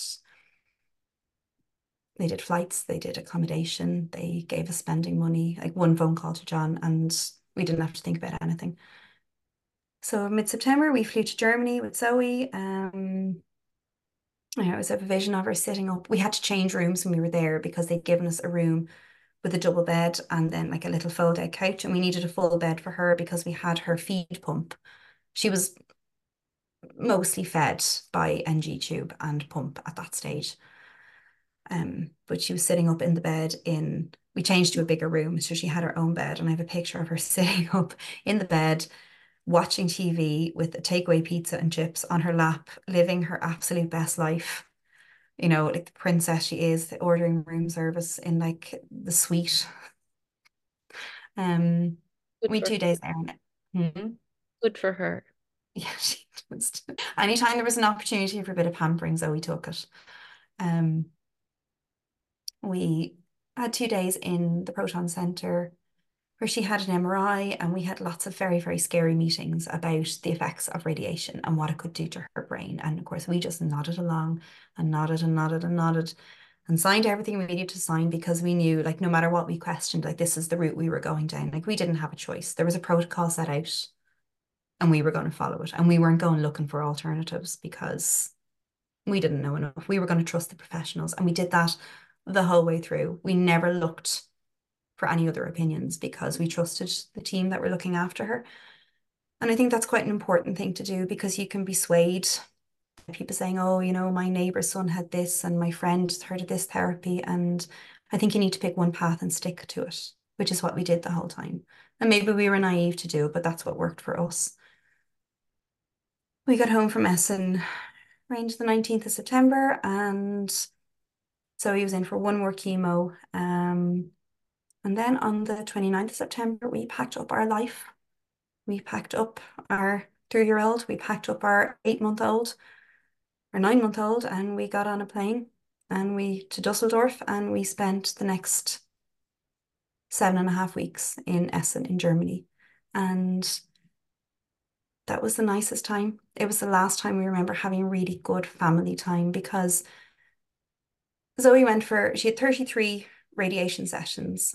did flights, they did accommodation, they gave us spending money, like one phone call to John, and we didn't have to think about anything. So mid-September, we flew to Germany with Zoe. I always have a vision of her sitting up. We had to change rooms when we were there, because they'd given us a room with a double bed and then like a little fold-out couch, and we needed a full bed for her because we had her feed pump. She was mostly fed by NG tube and pump at that stage. But she was sitting up in the bed we changed to a bigger room, so she had her own bed, and I have a picture of her sitting up in the bed watching TV with a takeaway pizza and chips on her lap, living her absolute best life. Like the princess she is, ordering room service in like the suite. We 2 days there. Good for her. Yeah, she was. Anytime there was an opportunity for a bit of pampering, Zoe took it. We had 2 days in the Proton Centre where she had an MRI, and we had lots of very, very scary meetings about the effects of radiation and what it could do to her brain. And of course, we just nodded along and nodded and nodded and nodded. and signed everything we needed to sign because we knew, like, no matter what we questioned, like, this is the route we were going down. Like, we didn't have a choice. There was a protocol set out and we were going to follow it. And we weren't going looking for alternatives because we didn't know enough. We were going to trust the professionals. And we did that the whole way through. We never looked for any other opinions because we trusted the team that were looking after her. And I think that's quite an important thing to do because you can be swayed by people saying, oh, you know, my neighbor's son had this and my friend heard of this therapy. And I think you need to pick one path and stick to it, which is what we did the whole time. And maybe we were naive to do it, but that's what worked for us. We got home from Essen around the 19th of September, and so he was in for one more chemo. And then on the 29th of September, we packed up our life. We packed up our 3-year-old, we packed up our 8-month-old, our 9-month-old, and we got on a plane and we to Dusseldorf, and we spent the next 7.5 weeks in Essen in Germany. And that was the nicest time. It was the last time we remember having really good family time because Zoe she had 33 radiation sessions,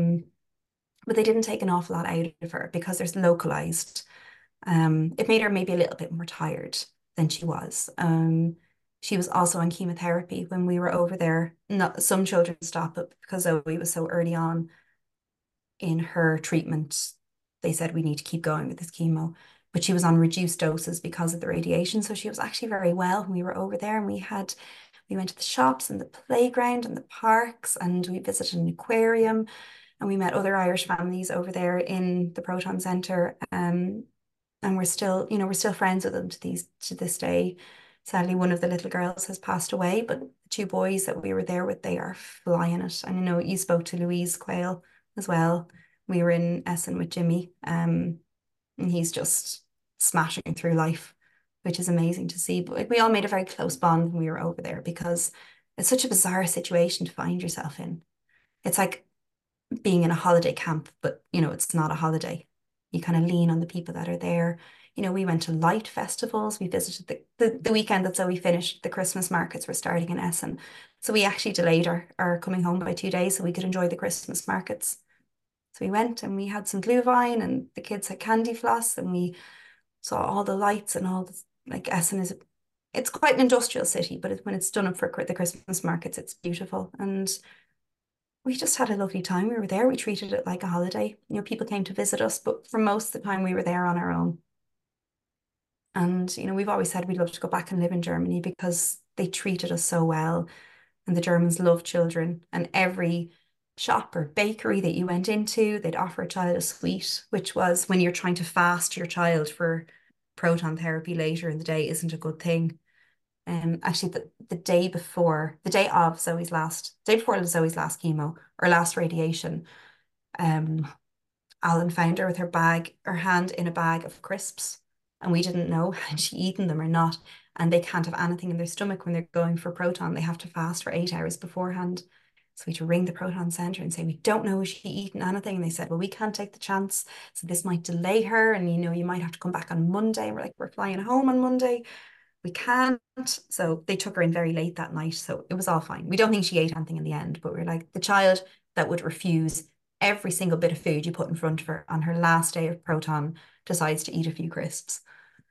but they didn't take an awful lot out of her because there's localized. It made her maybe a little bit more tired than she was. She was also on chemotherapy when we were over there. Not, some children stop it because Zoe was so early on in her treatment. They said we need to keep going with this chemo, but she was on reduced doses because of the radiation. So she was actually very well when we were over there, and we went to the shops and the playground and the parks, and we visited an aquarium, and we met other Irish families over there in the Proton Centre. And we're still, we're still friends with them to this day. Sadly, one of the little girls has passed away, but the 2 boys that we were there with, they are flying it. And I know you spoke to Louise Quayle as well. We were in Essen with Jimmy, and he's just smashing through life, which is amazing to see. But we all made a very close bond when we were over there because it's such a bizarre situation to find yourself in. It's like being in a holiday camp, but it's not a holiday. You kind of lean on the people that are there. We went to light festivals. We visited the weekend that Zoe finished, the Christmas markets were starting in Essen. So we actually delayed our coming home by 2 days so we could enjoy the Christmas markets. So we went and we had some Glühwein and the kids had candy floss and we saw all the lights and all the, like, Essen it's quite an industrial city, but when it's done up for the Christmas markets, it's beautiful. And we just had a lovely time. We were there. We treated it like a holiday. People came to visit us, but for most of the time we were there on our own. And, we've always said we'd love to go back and live in Germany because they treated us so well. And the Germans love children. And every shop or bakery that you went into, they'd offer a child a sweet, which was when you're trying to fast your child for proton therapy later in the day isn't a good thing. Actually, the day before Zoe's last chemo or last radiation, Alan found her with her hand in a bag of crisps, and we didn't know had she eaten them or not. And they can't have anything in their stomach when they're going for proton. They have to fast for 8 hours beforehand. So we had to ring the proton centre and say, we don't know if she eaten anything. And they said, well, we can't take the chance. So this might delay her. And, you might have to come back on Monday. And we're like, we're flying home on Monday. We can't. So they took her in very late that night. So it was all fine. We don't think she ate anything in the end, but we're like, the child that would refuse every single bit of food you put in front of her on her last day of proton decides to eat a few crisps.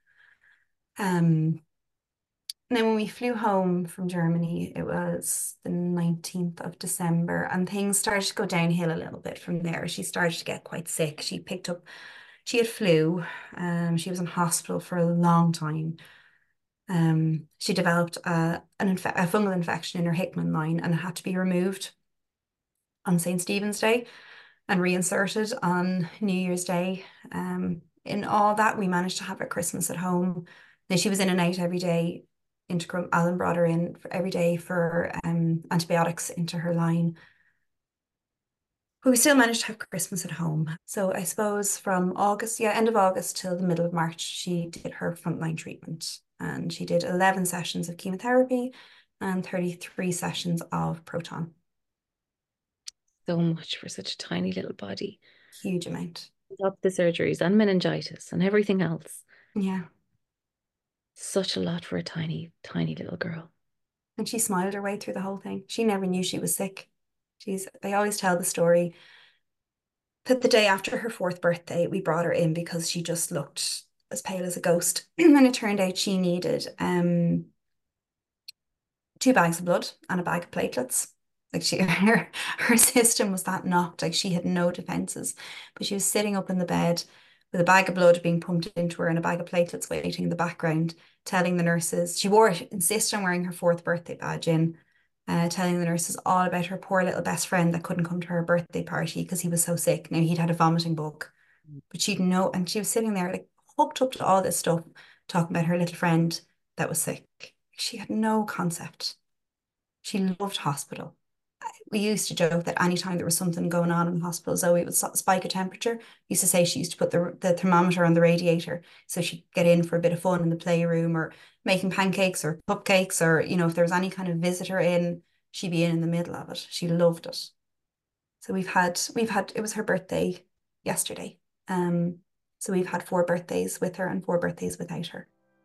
And then when we flew home from Germany, it was the 19th of December, and things started to go downhill a little bit from there. She started to get quite sick. She had flu. She was in hospital for a long time. She developed a fungal infection in her Hickman line and had to be removed on St. Stephen's Day and reinserted on New Year's Day. In all that, we managed to have her Christmas at home. Then she was in and out every day. Alan brought her in every day for antibiotics into her line. But we still managed to have Christmas at home. So I suppose from end of August till the middle of March, she did her frontline treatment. And she did 11 sessions of chemotherapy and 33 sessions of proton. So much for such a tiny little body. Huge amount. Up the surgeries and meningitis and everything else. Yeah. Such a lot for a tiny, tiny little girl. And she smiled her way through the whole thing. She never knew she was sick. They always tell the story that the day after her fourth birthday, we brought her in because she just looked as pale as a ghost. And it turned out she needed 2 bags of blood and a bag of platelets. Like her system was that knocked, like she had no defenses. But she was sitting up in the bed with a bag of blood being pumped into her and a bag of platelets waiting in the background, telling the nurses, insisted on wearing her fourth birthday badge in, telling the nurses all about her poor little best friend that couldn't come to her birthday party because he was so sick. Now he'd had a vomiting bug, but she'd know, and she was sitting there like hooked up to all this stuff, talking about her little friend that was sick. She had no concept. She loved hospital. We used to joke that anytime there was something going on in the hospital, Zoe would spike a temperature. Used to say she used to put the thermometer on the radiator so she'd get in for a bit of fun in the playroom or making pancakes or cupcakes, or if there was any kind of visitor in, she'd be in the middle of it. She loved it. So it was her birthday yesterday. So we've had 4 birthdays with her and 4 birthdays without her.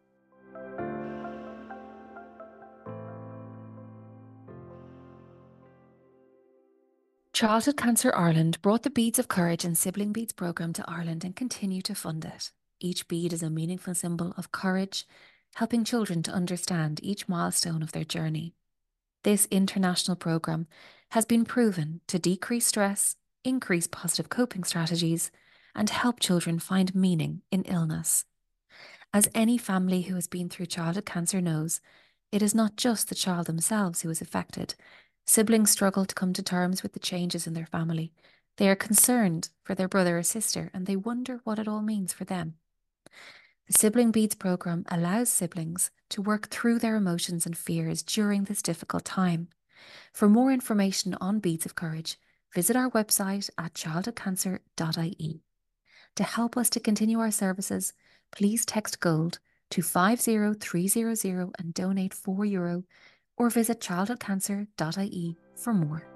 Childhood Cancer Ireland brought the Beads of Courage and Sibling Beads programme to Ireland and continue to fund it. Each bead is a meaningful symbol of courage, helping children to understand each milestone of their journey. This international programme has been proven to decrease stress, increase positive coping strategies, and help children find meaning in illness. As any family who has been through childhood cancer knows, it is not just the child themselves who is affected. Siblings struggle to come to terms with the changes in their family. They are concerned for their brother or sister, and they wonder what it all means for them. The Sibling Beads programme allows siblings to work through their emotions and fears during this difficult time. For more information on Beads of Courage, visit our website at childhoodcancer.ie. To help us to continue our services, please text GOLD to 50300 and donate €4, or visit childhoodcancer.ie for more.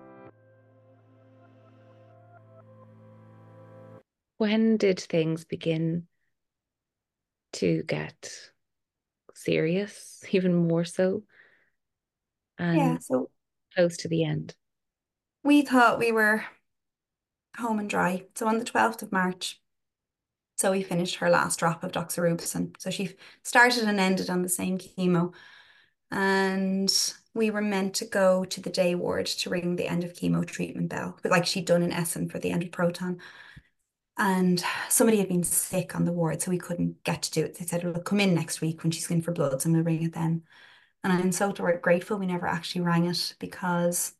When did things begin to get serious, even more so, and So close to the end? we thought we were home and dry. So on the 12th of March, Zoe finished her last drop of doxorubicin. So she started and ended on the same chemo. And we were meant to go to the day ward to ring the end of chemo treatment bell, but like she'd done in Essen for the end of proton. And somebody had been sick on the ward, so we couldn't get to do it. They said, "Well, come in next week when she's in for bloods and we'll ring it then." And I'm so grateful we never actually rang it, because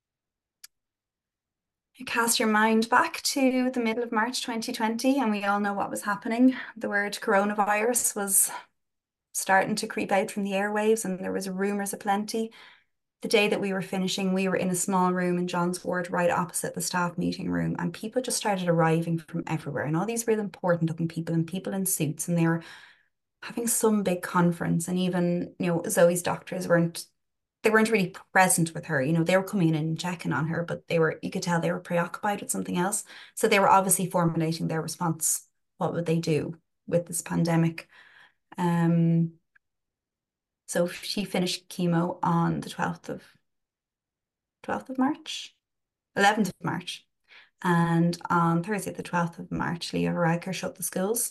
you cast your mind back to the middle of March 2020, and we all know what was happening. The word coronavirus was starting to creep out from the airwaves, and there was rumors aplenty. The day that we were finishing, we were in a small room in John's ward right opposite the staff meeting room, and people just started arriving from everywhere, and all these real important looking people and people in suits, and they were having some big conference. And even, Zoe's doctors weren't really present with her. They were coming in and checking on her, but you could tell they were preoccupied with something else. So they were obviously formulating their response. What would they do with this pandemic? So she finished chemo on the 12th of March, 11th of March. And on Thursday, the 12th of March, Leo Varadkar shut the schools.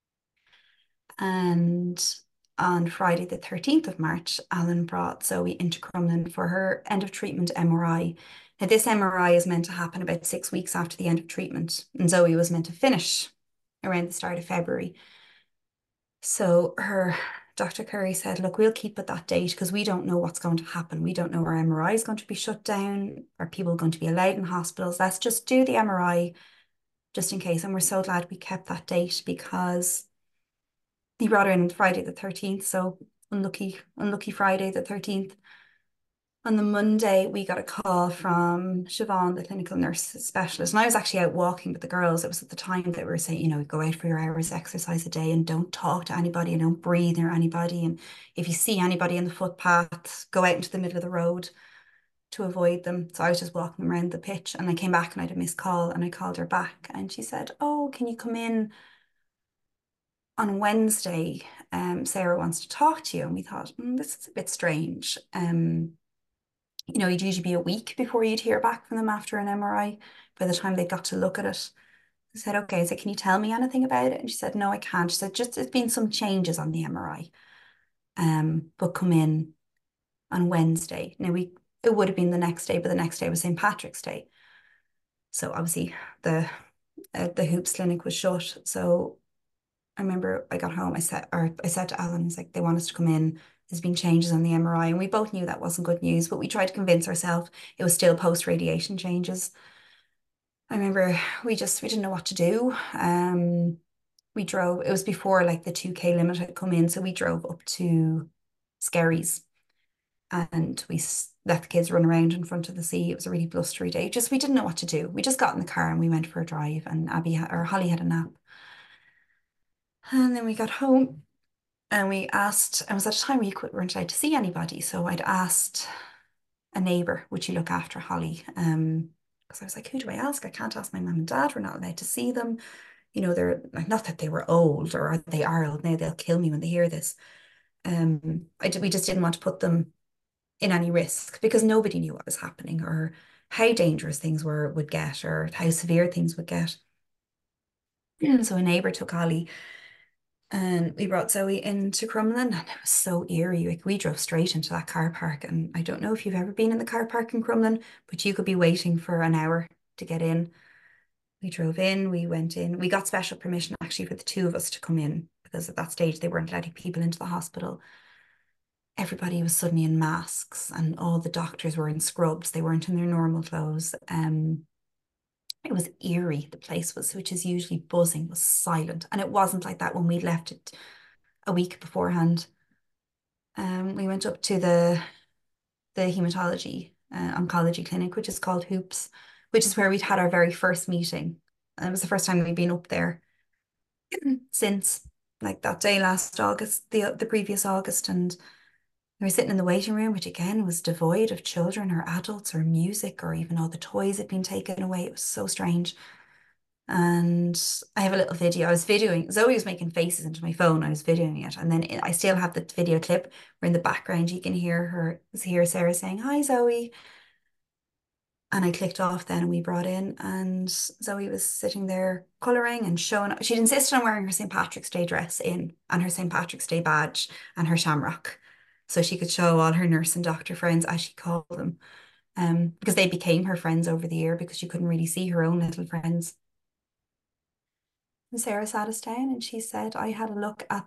And on Friday, the 13th of March, Alan brought Zoe into Crumlin for her end of treatment MRI. Now, this MRI is meant to happen about 6 weeks after the end of treatment, and Zoe was meant to finish around the start of February. So Dr. Curry said, "Look, we'll keep at that date because we don't know what's going to happen. We don't know our MRI is going to be shut down. Are people going to be allowed in hospitals? Let's just do the MRI just in case." And we're so glad we kept that date, because he brought her in on Friday the 13th. So unlucky Friday the 13th. On the Monday, we got a call from Siobhan, the clinical nurse specialist. And I was actually out walking with the girls. It was at the time that we were saying, go out for your hours exercise a day and don't talk to anybody and don't breathe near anybody. And if you see anybody in the footpath, go out into the middle of the road to avoid them. So I was just walking around the pitch, and I came back and I had a missed call, and I called her back and she said, "Oh, can you come in on Wednesday? Sarah wants to talk to you." And we thought, this is a bit strange. you'd usually be a week before you'd hear back from them after an MRI by the time they got to look at it. I said, okay, I said, can you tell me anything about it? And she said, no, I can't. She said, just there's been some changes on the MRI. But come in on Wednesday. Now it would have been the next day, but the next day was St. Patrick's Day. So obviously the Hoops clinic was shut. So I remember I got home, I said to Alan, I was like, they want us to come in. There's been changes on the MRI, and we both knew that wasn't good news, but we tried to convince ourselves it was still post-radiation changes. I remember we didn't know what to do. We drove, it was before like the 2K limit had come in, so we drove up to Skerries and we let the kids run around in front of the sea. It was a really blustery day. Just we didn't know what to do. We just got in the car and we went for a drive, and Holly had a nap. And then we got home and we asked, and it was at a time where you weren't allowed to see anybody. So I'd asked a neighbour, would you look after Holly? Because I was like, who do I ask? I can't ask my mum and dad. We're not allowed to see them. They're like, not that they were old, or they are old now. They'll kill me when they hear this. We just didn't want to put them in any risk because nobody knew what was happening or how dangerous things would get or how severe things would get. And so a neighbour took Holly and we brought Zoe into Crumlin, and it was so eerie. Like we drove straight into that car park, and I don't know if you've ever been in the car park in Crumlin, but you could be waiting for an hour to get in. We drove in, we went in, we got special permission actually for the two of us to come in because at that stage they weren't letting people into the hospital. Everybody was suddenly in masks and all the doctors were in scrubs. They weren't in their normal clothes. It was eerie. The place was, which is usually buzzing, was silent. And it wasn't like that when we left it a week beforehand. We went up to the hematology oncology clinic, which is called Hoops, which is where we'd had our very first meeting. And it was the first time we'd been up there since like that day last August, the previous August. And we were sitting in the waiting room, which again was devoid of children or adults or music or even all the toys had been taken away. It was so strange. And I have a little video. I was videoing. Zoe was making faces into my phone. I was videoing it. And then I still have the video clip where in the background you can hear Sarah saying, "Hi, Zoe." And I clicked off then and we brought in and Zoe was sitting there colouring and showing up. She'd insisted on wearing her St. Patrick's Day dress in and her St. Patrick's Day badge and her shamrock. So she could show all her nurse and doctor friends, as she called them, because they became her friends over the year because she couldn't really see her own little friends. And Sarah sat us down and she said, I had a look at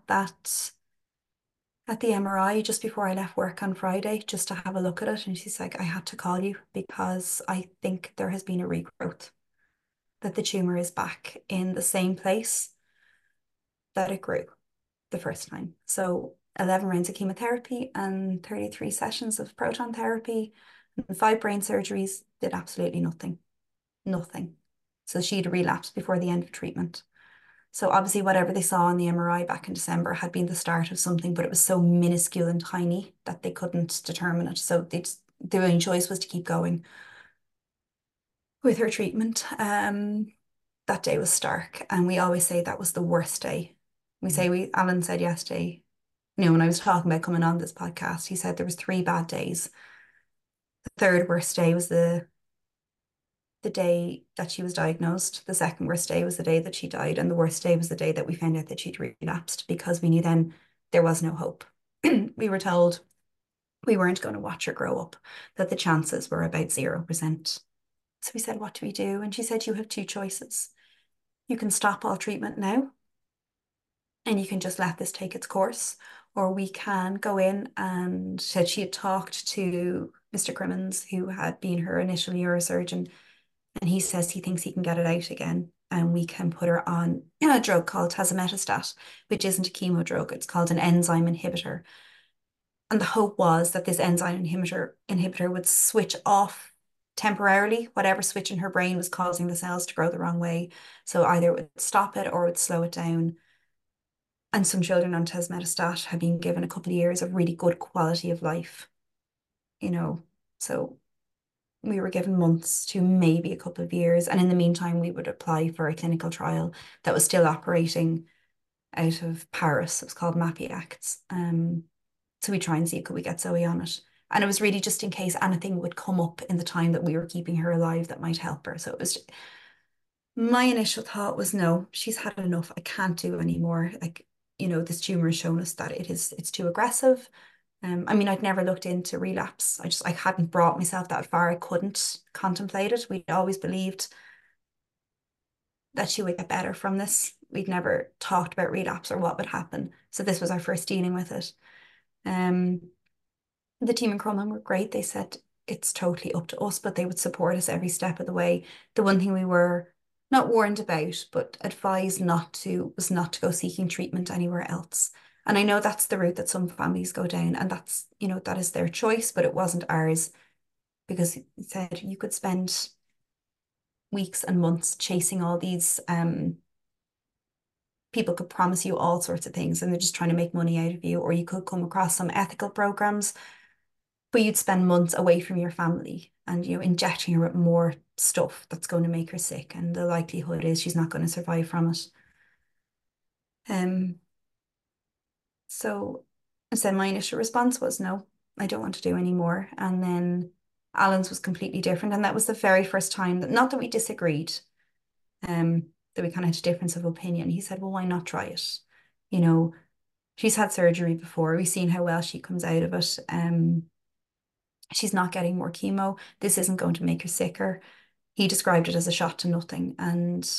the MRI just before I left work on Friday, just to have a look at it. And she's like, I had to call you because I think there has been a regrowth, that the tumour is back in the same place that it grew the first time. So 11 rounds of chemotherapy and 33 sessions of proton therapy and 5 brain surgeries did absolutely nothing. Nothing. So she'd relapsed before the end of treatment. So obviously whatever they saw on the MRI back in December had been the start of something, but it was so minuscule and tiny that they couldn't determine it. So the only choice was to keep going with her treatment. That day was stark, and we always say that was the worst day. Alan said yesterday, when I was talking about coming on this podcast, he said there was 3 bad days. The third worst day was the day that she was diagnosed. The second worst day was the day that she died. And the worst day was the day that we found out that she'd relapsed, because we knew then there was no hope. We were told we weren't going to watch her grow up, that the chances were about 0%. So we said, what do we do? And she said, you have 2 choices. You can stop all treatment now and you can just let this take its course, or we can go in. And said she had talked to Mr. Crimmins, who had been her initial neurosurgeon, and he says he thinks he can get it out again, and we can put her on a drug called tazemetostat, which isn't a chemo drug. It's called an enzyme inhibitor. And the hope was that this enzyme inhibitor would switch off temporarily whatever switch in her brain was causing the cells to grow the wrong way. So either it would stop it or it would slow it down. And some children on tazemetostat have been given a couple of years of really good quality of life, so we were given months to maybe a couple of years. And in the meantime, we would apply for a clinical trial that was still operating out of Paris. It was called MAPI Acts. So we try and see, could we get Zoe on it? And it was really just in case anything would come up in the time that we were keeping her alive that might help her. So it was, my initial thought was, no, she's had enough. I can't do anymore. Like, this tumor has shown us that it's too aggressive. I mean, I'd never looked into relapse. I hadn't brought myself that far. I couldn't contemplate it. We'd always believed that she would get better from this. We'd never talked about relapse or what would happen. So this was our first dealing with it. The team in Crumlin were great. They said it's totally up to us, but they would support us every step of the way. The one thing we were not warned about, but advised was not to go seeking treatment anywhere else. And I know that's the route that some families go down, and that's, that is their choice, but it wasn't ours, because he said you could spend weeks and months chasing all these people could promise you all sorts of things and they're just trying to make money out of you, or you could come across some ethical programs, but you'd spend months away from your family and injecting her with more stuff that's going to make her sick, and the likelihood is she's not going to survive from it. So I said my initial response was no, I don't want to do any more. And then Alan's was completely different, and that was the very first time that, not that we disagreed, that we kind of had a difference of opinion. He said, well, why not try it? She's had surgery before. We've seen how well she comes out of it. She's not getting more chemo. This isn't going to make her sicker. He described it as a shot to nothing. And,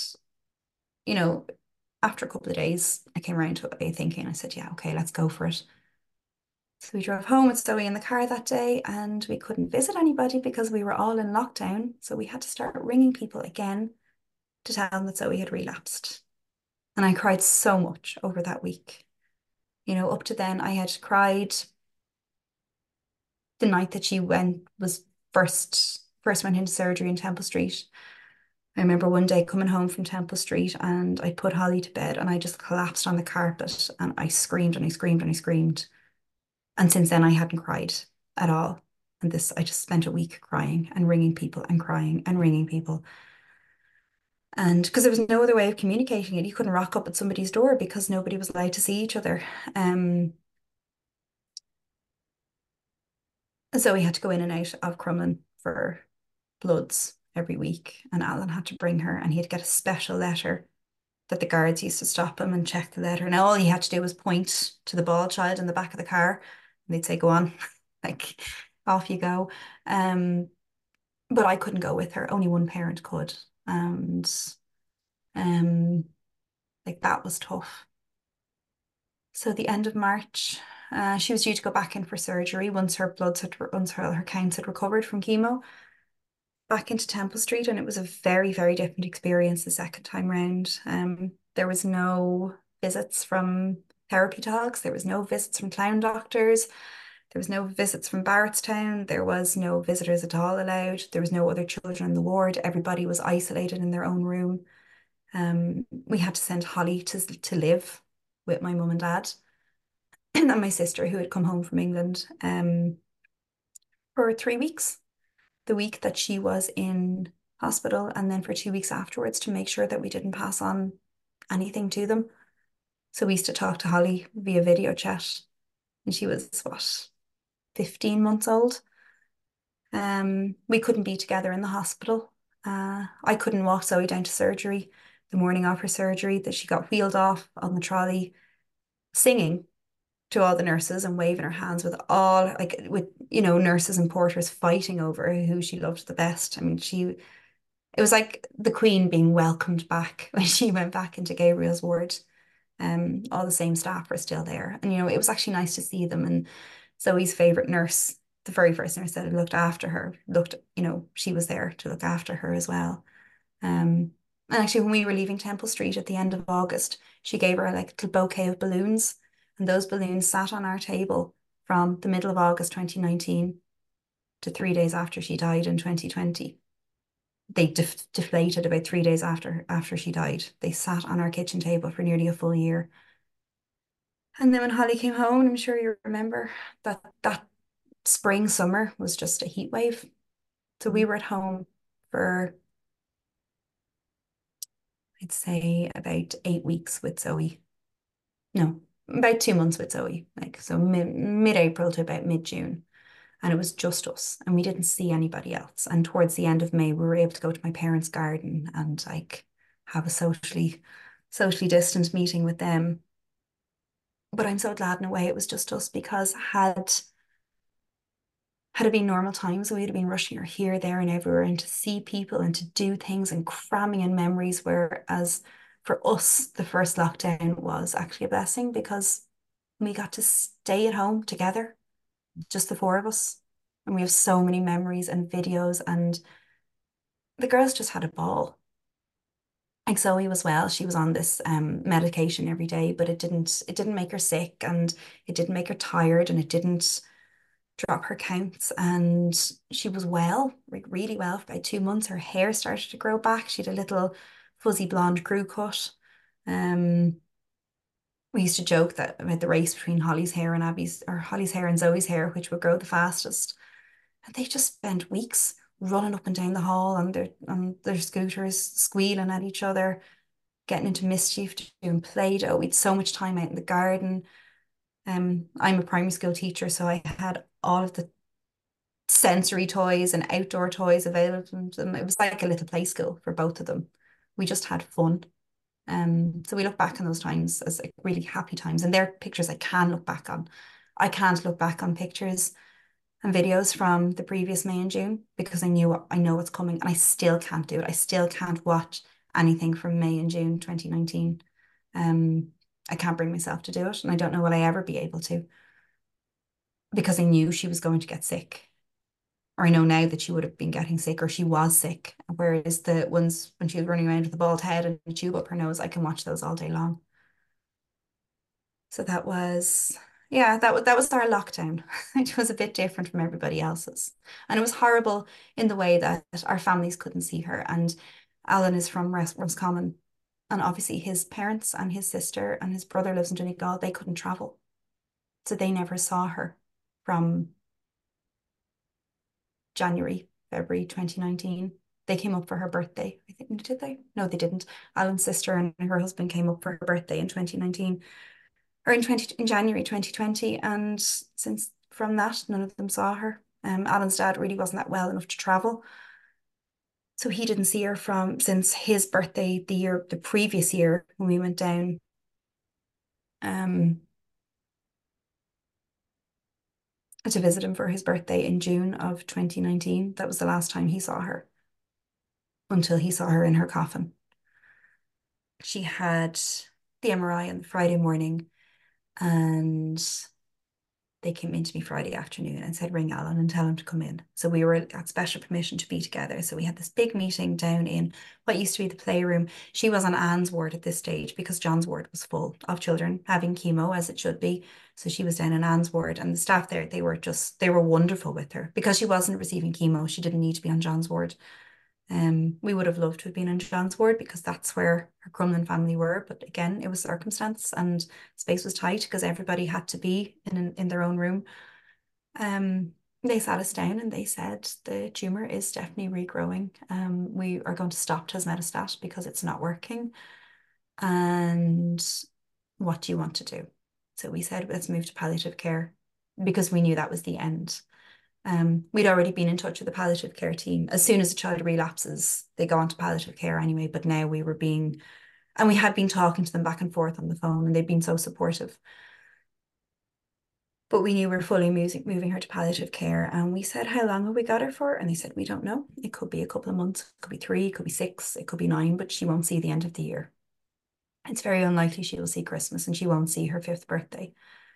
after a couple of days, I came around to it thinking, I said, yeah, okay, let's go for it. So we drove home with Zoe in the car that day, and we couldn't visit anybody because we were all in lockdown. So we had to start ringing people again to tell them that Zoe had relapsed. And I cried so much over that week. Up to then I had cried the night that she first went into surgery in Temple Street. I remember one day coming home from Temple Street, and I put Holly to bed and I just collapsed on the carpet and I screamed and I screamed and I screamed. And since then I hadn't cried at all. And I just spent a week crying and ringing people and crying and ringing people. And because there was no other way of communicating it, you couldn't rock up at somebody's door because nobody was allowed to see each other. So we had to go in and out of Crumlin for bloods every week, and Alan had to bring her, and he had to get a special letter that the guards used to stop him and check the letter. Now all he had to do was point to the bald child in the back of the car, and they'd say, "Go on," like off you go. But I couldn't go with her. Only one parent could, and like that was tough. So the end of March, she was due to go back in for surgery once her counts had recovered from chemo, back into Temple Street, and it was a very, very different experience the second time round. There was no visits from therapy dogs, there was no visits from clown doctors, there was no visits from Barrettstown, there was no visitors at all allowed, there was no other children in the ward, everybody was isolated in their own room. We had to send Holly to live with my mum and dad and my sister, who had come home from England, for 3 weeks. The week that she was in hospital, and then for 2 weeks afterwards, to make sure that we didn't pass on anything to them. So we used to talk to Holly via video chat, and she was, 15 months old. We couldn't be together in the hospital. I couldn't walk Zoe down to surgery the morning of her surgery, that she got wheeled off on the trolley, singing to all the nurses and waving her hands with nurses and porters fighting over who she loved the best. I mean, it was like the Queen being welcomed back when she went back into Gabriel's ward. All the same staff were still there, and it was actually nice to see them. And Zoe's favorite nurse, the very first nurse that had looked after her, she was there to look after her as well. And actually, when we were leaving Temple Street at the end of August, she gave her a little bouquet of balloons, and those balloons sat on our table from the middle of August 2019 to 3 days after she died in 2020. They deflated about 3 days after she died. They sat on our kitchen table for nearly a full year. And then when Holly came home, and I'm sure you remember that spring, summer was just a heat wave. So we were at home for, I'd say, about 8 weeks with Zoe. No, about 2 months with Zoe, so mid-April to about mid-June. and it was just us, and we didn't see anybody else. And towards the end of May, we were able to go to my parents' garden and like have a socially distant meeting with them. But I'm so glad in a way it was just us, because had it been normal times, we'd have been rushing her here, there, and everywhere, and to see people and to do things and cramming in memories. Whereas for us, the first lockdown was actually a blessing, because we got to stay at home together, just the four of us. And we have so many memories and videos, and the girls just had a ball. Like Zoe was well, she was on this medication every day, but it didn't make her sick, and it didn't make her tired, and it didn't drop her counts, and she was well, like really well for about 2 months. Her hair started to grow back. She had a little fuzzy blonde crew cut. Um, we used to joke that about the race between Holly's hair and Abby's, or Holly's hair and Zoe's hair, which would grow the fastest. And they just spent weeks running up and down the hall on their scooters, squealing at each other, getting into mischief, doing Play-Doh. We had so much time out in the garden. I'm a primary school teacher, so I had all of the sensory toys and outdoor toys available to them. It was like a little play school for both of them. We just had fun. So we look back on those times as like really happy times, and they're pictures I can look back on. I can't look back on pictures and videos from the previous May and June, because I know what's coming, and I still can't do it. I still can't watch anything from May and June 2019. I can't bring myself to do it, and I don't know will I ever be able to, because I knew she was going to get sick, or I know now that she would have been getting sick, or she was sick. Whereas the ones when she was running around with the bald head and the tube up her nose, I can watch those all day long. So that was, yeah, that was our lockdown. It was a bit different from everybody else's. And it was horrible in the way that our families couldn't see her. And Alan is from Roscommon. And obviously his parents and his sister and his brother lives in Donegal. They couldn't travel. So they never saw her from January, February 2019. They came up for her birthday, I think, did they? No, they didn't. Alan's sister and her husband came up for her birthday in 2019, or in January 2020. And since from that, none of them saw her. Alan's dad really wasn't that well enough to travel. So he didn't see her since his birthday, the previous year when we went down. To visit him for his birthday in June of 2019. That was the last time he saw her, until he saw her in her coffin. She had the MRI on Friday morning, and they came in to me Friday afternoon and said, ring Alan and tell him to come in. So we got special permission to be together. So we had this big meeting down in what used to be the playroom. She was on Anne's ward at this stage, because John's ward was full of children having chemo, as it should be. So she was down in Anne's ward, and the staff there, they were wonderful with her, because she wasn't receiving chemo. She didn't need to be on John's ward. We would have loved to have been in John's ward, because that's where her Crumlin family were. But again, it was circumstance, and space was tight because everybody had to be in their own room. They sat us down and they said the tumor is definitely regrowing. We are going to stop tazemetostat because it's not working. And what do you want to do? So we said, let's move to palliative care, because we knew that was the end. We'd already been in touch with the palliative care team. As soon as a child relapses, they go on to palliative care anyway. But now we had been talking to them back and forth on the phone, and they've been so supportive. But we knew we were fully moving her to palliative care. And we said, how long have we got her for? And they said, we don't know. It could be a couple of months, it could be 3, it could be 6, it could be 9, but she won't see the end of the year. It's very unlikely she will see Christmas, and she won't see her 5th birthday.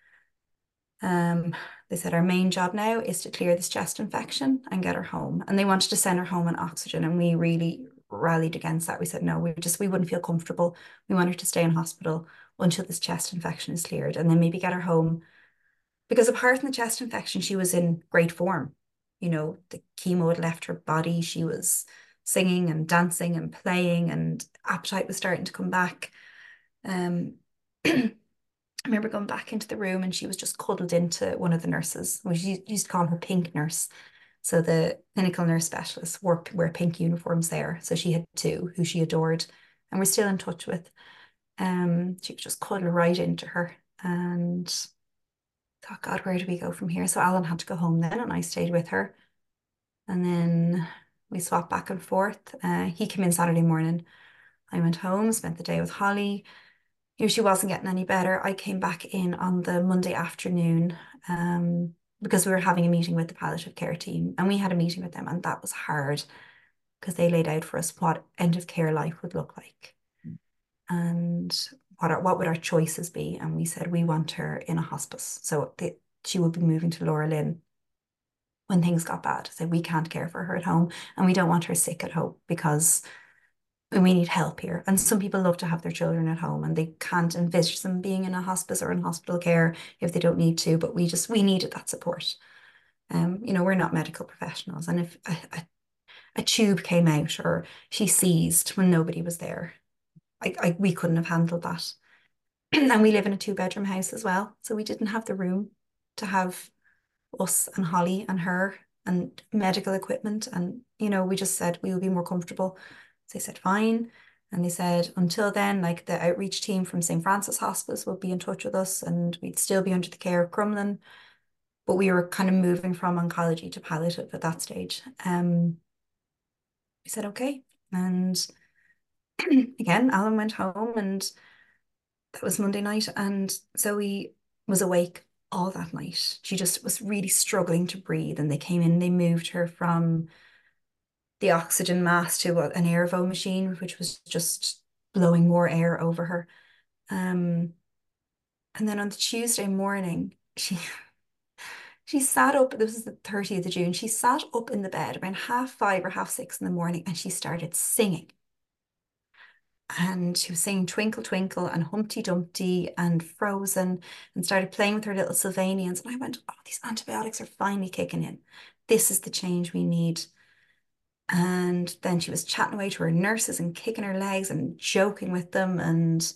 They said our main job now is to clear this chest infection and get her home. And they wanted to send her home on oxygen, and we really rallied against that. We said no, we wouldn't feel comfortable. We want her to stay in hospital until this chest infection is cleared, and then maybe get her home. Because apart from the chest infection, she was in great form. You know, the chemo had left her body. She was singing and dancing and playing, and appetite was starting to come back. I remember going back into the room, and she was just cuddled into one of the nurses. We used to call her Pink Nurse. So the clinical nurse specialists wear pink uniforms there. So she had 2 who she adored, and we're still in touch with. She could just cuddle right into her. And thought, God, where do we go from here? So Alan had to go home then, and I stayed with her. And then we swapped back and forth. He came in Saturday morning. I went home, spent the day with Holly. She wasn't getting any better. I came back in on the Monday afternoon, because we were having a meeting with the palliative care team, and we had a meeting with them, and that was hard because they laid out for us what end of care life would look like and what would our choices be. And we said we want her in a hospice. So she would be moving to Laura Lynn when things got bad. So we can't care for her at home, and we don't want her sick at home because we need help here. And some people love to have their children at home and they can't envisage them being in a hospice or in hospital care if they don't need to, but we needed that support. We're not medical professionals. And if a tube came out or she seized when nobody was there, we couldn't have handled that. And we live in a 2-bedroom house as well. So we didn't have the room to have us and Holly and her and medical equipment. And, we just said we would be more comfortable. So they said, fine. And they said, until then, like the outreach team from St. Francis Hospice would be in touch with us and we'd still be under the care of Crumlin. But we were kind of moving from oncology to palliative at that stage. We said, okay. And again, Alan went home and that was Monday night. And Zoe was awake all that night. She just was really struggling to breathe. And they came in, they moved her from the oxygen mask to an Airvo machine, which was just blowing more air over her. And then on the Tuesday morning, she sat up, this was the 30th of June, she sat up in the bed around 5:30 or 6:30 in the morning and she started singing. And she was singing Twinkle Twinkle and Humpty Dumpty and Frozen and started playing with her little Sylvanians. And I went, oh, these antibiotics are finally kicking in. This is the change we need. And then she was chatting away to her nurses and kicking her legs and joking with them. And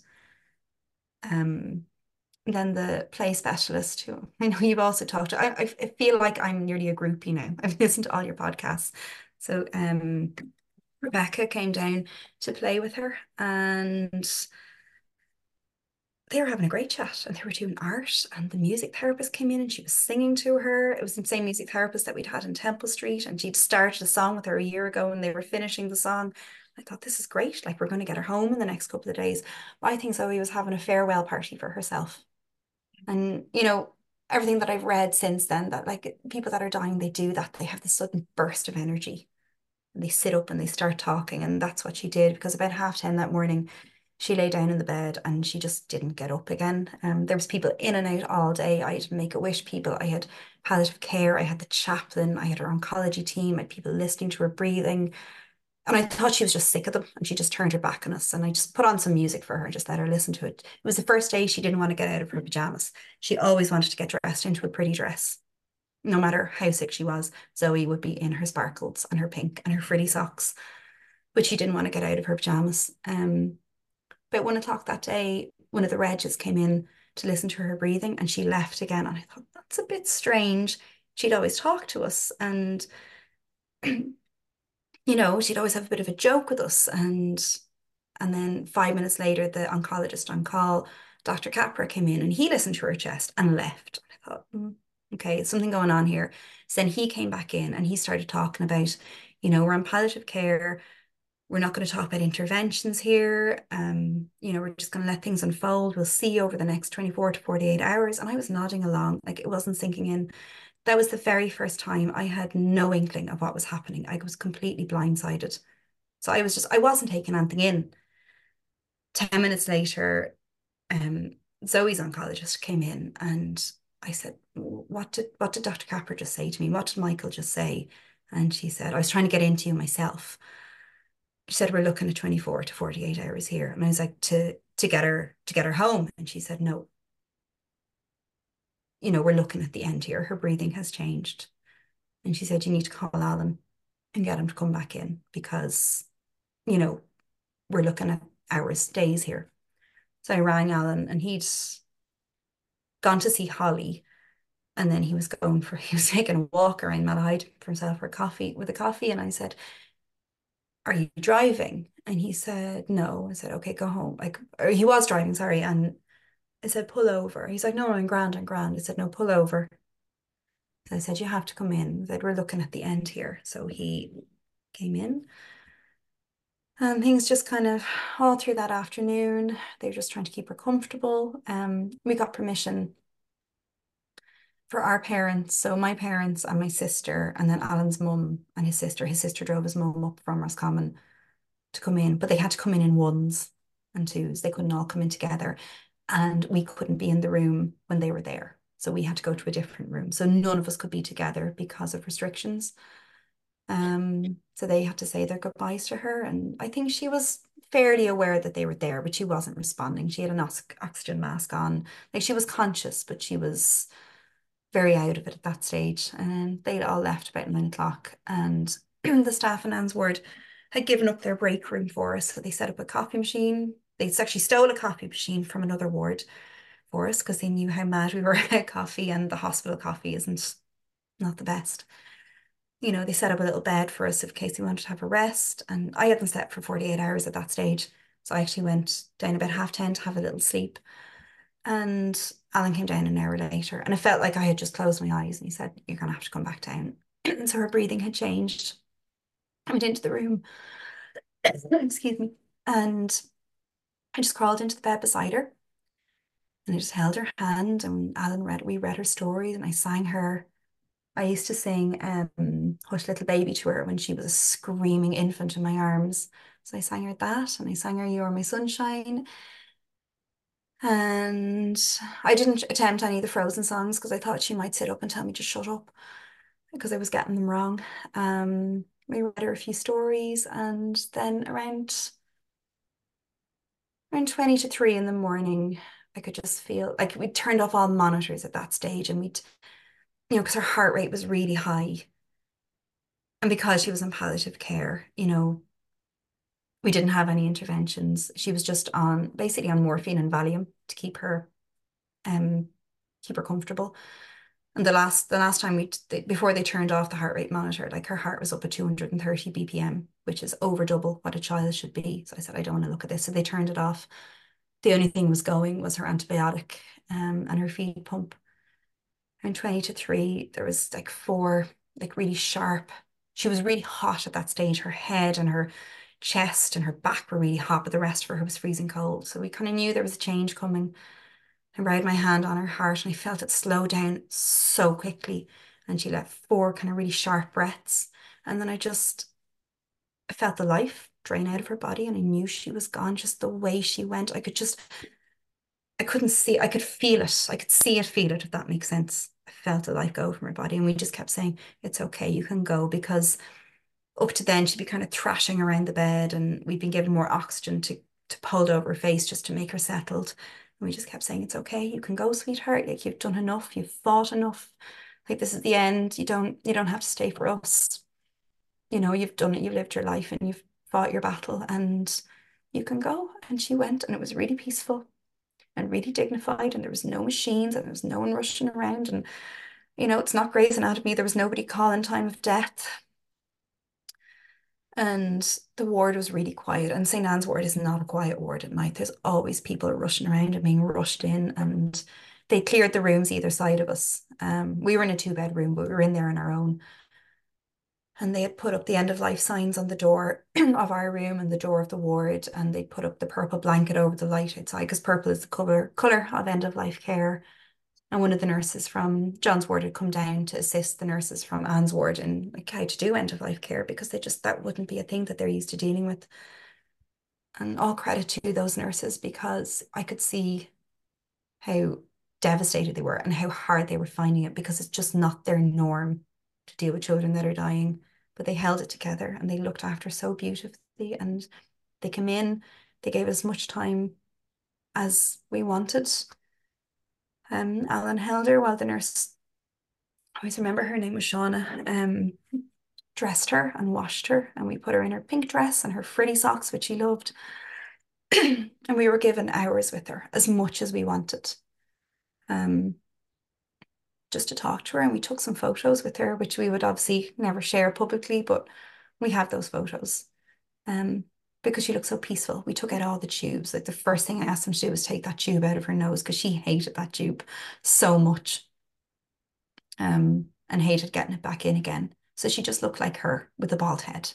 then the play specialist, who I know you've also talked to, I feel like I'm nearly a groupie now. I've listened to all your podcasts. So Rebecca came down to play with her and they were having a great chat and they were doing art and the music therapist came in and she was singing to her. It was the same music therapist that we'd had in Temple Street and she'd started a song with her a year ago and they were finishing the song. I thought, this is great. Like, we're going to get her home in the next couple of days. But I think Zoe was having a farewell party for herself. And, everything that I've read since then, that like people that are dying, they do that. They have this sudden burst of energy and they sit up and they start talking. And that's what she did, because about 10:30 that morning, she lay down in the bed and she just didn't get up again. There was people in and out all day. I had Make-A-Wish people, I had palliative care, I had the chaplain, I had her oncology team, I had people listening to her breathing. And I thought she was just sick of them and she just turned her back on us. And I just put on some music for her and just let her listen to it. It was the first day she didn't want to get out of her pajamas. She always wanted to get dressed into a pretty dress. No matter how sick she was, Zoe would be in her sparkles and her pink and her frilly socks, but she didn't want to get out of her pajamas. About 1 o'clock that day, one of the Regis came in to listen to her breathing and she left again. And I thought, that's a bit strange. She'd always talk to us and, she'd always have a bit of a joke with us. And then 5 minutes later, the oncologist on call, Dr. Capra, came in and he listened to her chest and left. I thought, okay, something going on here. So then he came back in and he started talking about, we're on palliative care. We're not going to talk about interventions here. We're just going to let things unfold. We'll see over the next 24 to 48 hours. And I was nodding along, like it wasn't sinking in. That was the very first time I had no inkling of what was happening. I was completely blindsided. So I wasn't taking anything in. 10 minutes later, Zoe's oncologist came in and I said, what did Dr. Capper just say to me? What did Michael just say? And she said, I was trying to get into you myself. She said, we're looking at 24 to 48 hours here. And I was like, to get her home. And she said, no, we're looking at the end here. Her breathing has changed. And she said, you need to call Alan and get him to come back in because, we're looking at hours, days here. So I rang Alan and he'd gone to see Holly. And then he was taking a walk around Malahide for himself with a coffee. And I said, are you driving? And he said, no. I said, okay, go home. Or he was driving, sorry. And I said, pull over. He's like, no, I'm grand, I'm grand. I said, no, pull over. So I said, you have to come in. I said, we're looking at the end here. So he came in. And things just kind of all through that afternoon, they were just trying to keep her comfortable. We got permission for our parents, so my parents and my sister, and then Alan's mum and his sister. His sister drove his mum up from Roscommon to come in, but they had to come in ones and twos. They couldn't all come in together, and we couldn't be in the room when they were there. So we had to go to a different room. So none of us could be together because of restrictions. So they had to say their goodbyes to her, and I think she was fairly aware that they were there, but she wasn't responding. She had an oxygen mask on. Like she was conscious, but she was very out of it at that stage. And they'd all left about 9 o'clock, and the staff in Anne's Ward had given up their break room for us. So they set up a coffee machine. They actually stole a coffee machine from another ward for us because they knew how mad we were at coffee, and the hospital coffee isn't not the best. You know, they set up a little bed for us in case we wanted to have a rest. And I hadn't slept for 48 hours at that stage. So I actually went down about 10:30 to have a little sleep. And Alan came down an hour later, and it felt like I had just closed my eyes. And he said, you're going to have to come back down. So her breathing had changed. I went into the room, excuse me, and I just crawled into the bed beside her. And I just held her hand, and we read her stories, and I sang her. I used to sing Hush Little Baby to her when she was a screaming infant in my arms. So I sang her that, and I sang her You Are My Sunshine. And I didn't attempt any of the Frozen songs because I thought she might sit up and tell me to shut up because I was getting them wrong. We read her a few stories, and then around 20 to 3 in the morning, I could just feel like we turned off all monitors at that stage, and because her heart rate was really high. And because she was in palliative care, we didn't have any interventions. She was just basically on morphine and Valium to keep her comfortable. And the last time before they turned off the heart rate monitor, like her heart was up at 230 BPM, which is over double what a child should be. So I said, I don't want to look at this. So they turned it off. The only thing was going was her antibiotic and her feed pump. And 20 to 3, there was like 4, like really sharp. She was really hot at that stage. Her head and her chest and her back were really hot, but the rest of her was freezing cold. So we kind of knew there was a change coming. I laid my hand on her heart, and I felt it slow down so quickly. And she let 4 kind of really sharp breaths. And then I felt the life drain out of her body, and I knew she was gone. Just the way she went, I couldn't see, I could feel it. I could see it, feel it, if that makes sense. I felt the life go from her body. And we just kept saying, it's okay, you can go. Because up to then, she'd be kind of thrashing around the bed, and we'd been given more oxygen to hold over her face just to make her settled. And we just kept saying, it's okay, you can go, sweetheart. Like, you've done enough, you've fought enough. Like, this is the end. You don't have to stay for us. You've done it, you've lived your life, and you've fought your battle, and you can go. And she went, and it was really peaceful and really dignified, and there was no machines, and there was no one rushing around. And it's not Grey's Anatomy. There was nobody calling time of death. And the ward was really quiet. And St. Anne's Ward is not a quiet ward at night. There's always people rushing around and being rushed in. And they cleared the rooms either side of us. We were in a 2-bed room, but we were in there on our own. And they had put up the end of life signs on the door of our room and the door of the ward. And they put up the purple blanket over the light outside, because purple is the color of end of life care. And one of the nurses from John's ward had come down to assist the nurses from Anne's ward in like how to do end of life care, because that wouldn't be a thing that they're used to dealing with. And all credit to those nurses, because I could see how devastated they were and how hard they were finding it, because it's just not their norm to deal with children that are dying. But they held it together, and they looked after so beautifully, and they came in, they gave us as much time as we wanted. Alan held her while the nurse, I always remember her name was Shauna, dressed her and washed her, and we put her in her pink dress and her frilly socks, which she loved. And we were given hours with her, as much as we wanted, just to talk to her. And we took some photos with her, which we would obviously never share publicly, but we have those photos. But because she looked so peaceful. We took out all the tubes. Like the first thing I asked them to do was take that tube out of her nose because she hated that tube so much, and hated getting it back in again. So she just looked like her with a bald head.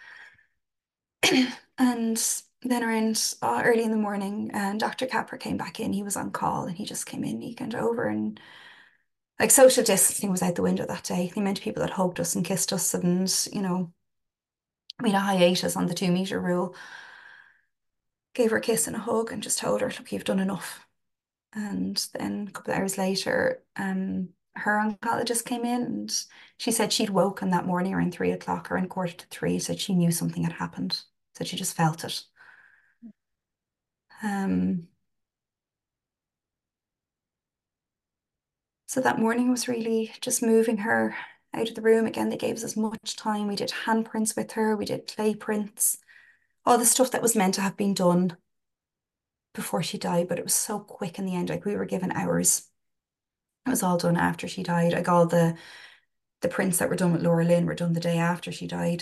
And then around early in the morning, and Dr. Capper came back in. He was on call and he just came in, he came over, and like social distancing was out the window that day. The amount of people that hugged us and kissed us, and we had a hiatus on the 2 meter rule. Gave her a kiss and a hug and just told her, look, you've done enough. And then a couple of hours later, her oncologist came in and she said she'd woken that morning around 3 o'clock, around 2:45, said she knew something had happened, said she just felt it. So that morning was really just moving her out of the room. Again, they gave us as much time. We did handprints with her, we did clay prints, all the stuff that was meant to have been done before she died, but it was so quick in the end. Like we were given hours. It was all done after she died. Like all the prints that were done with Laura Lynn were done the day after she died.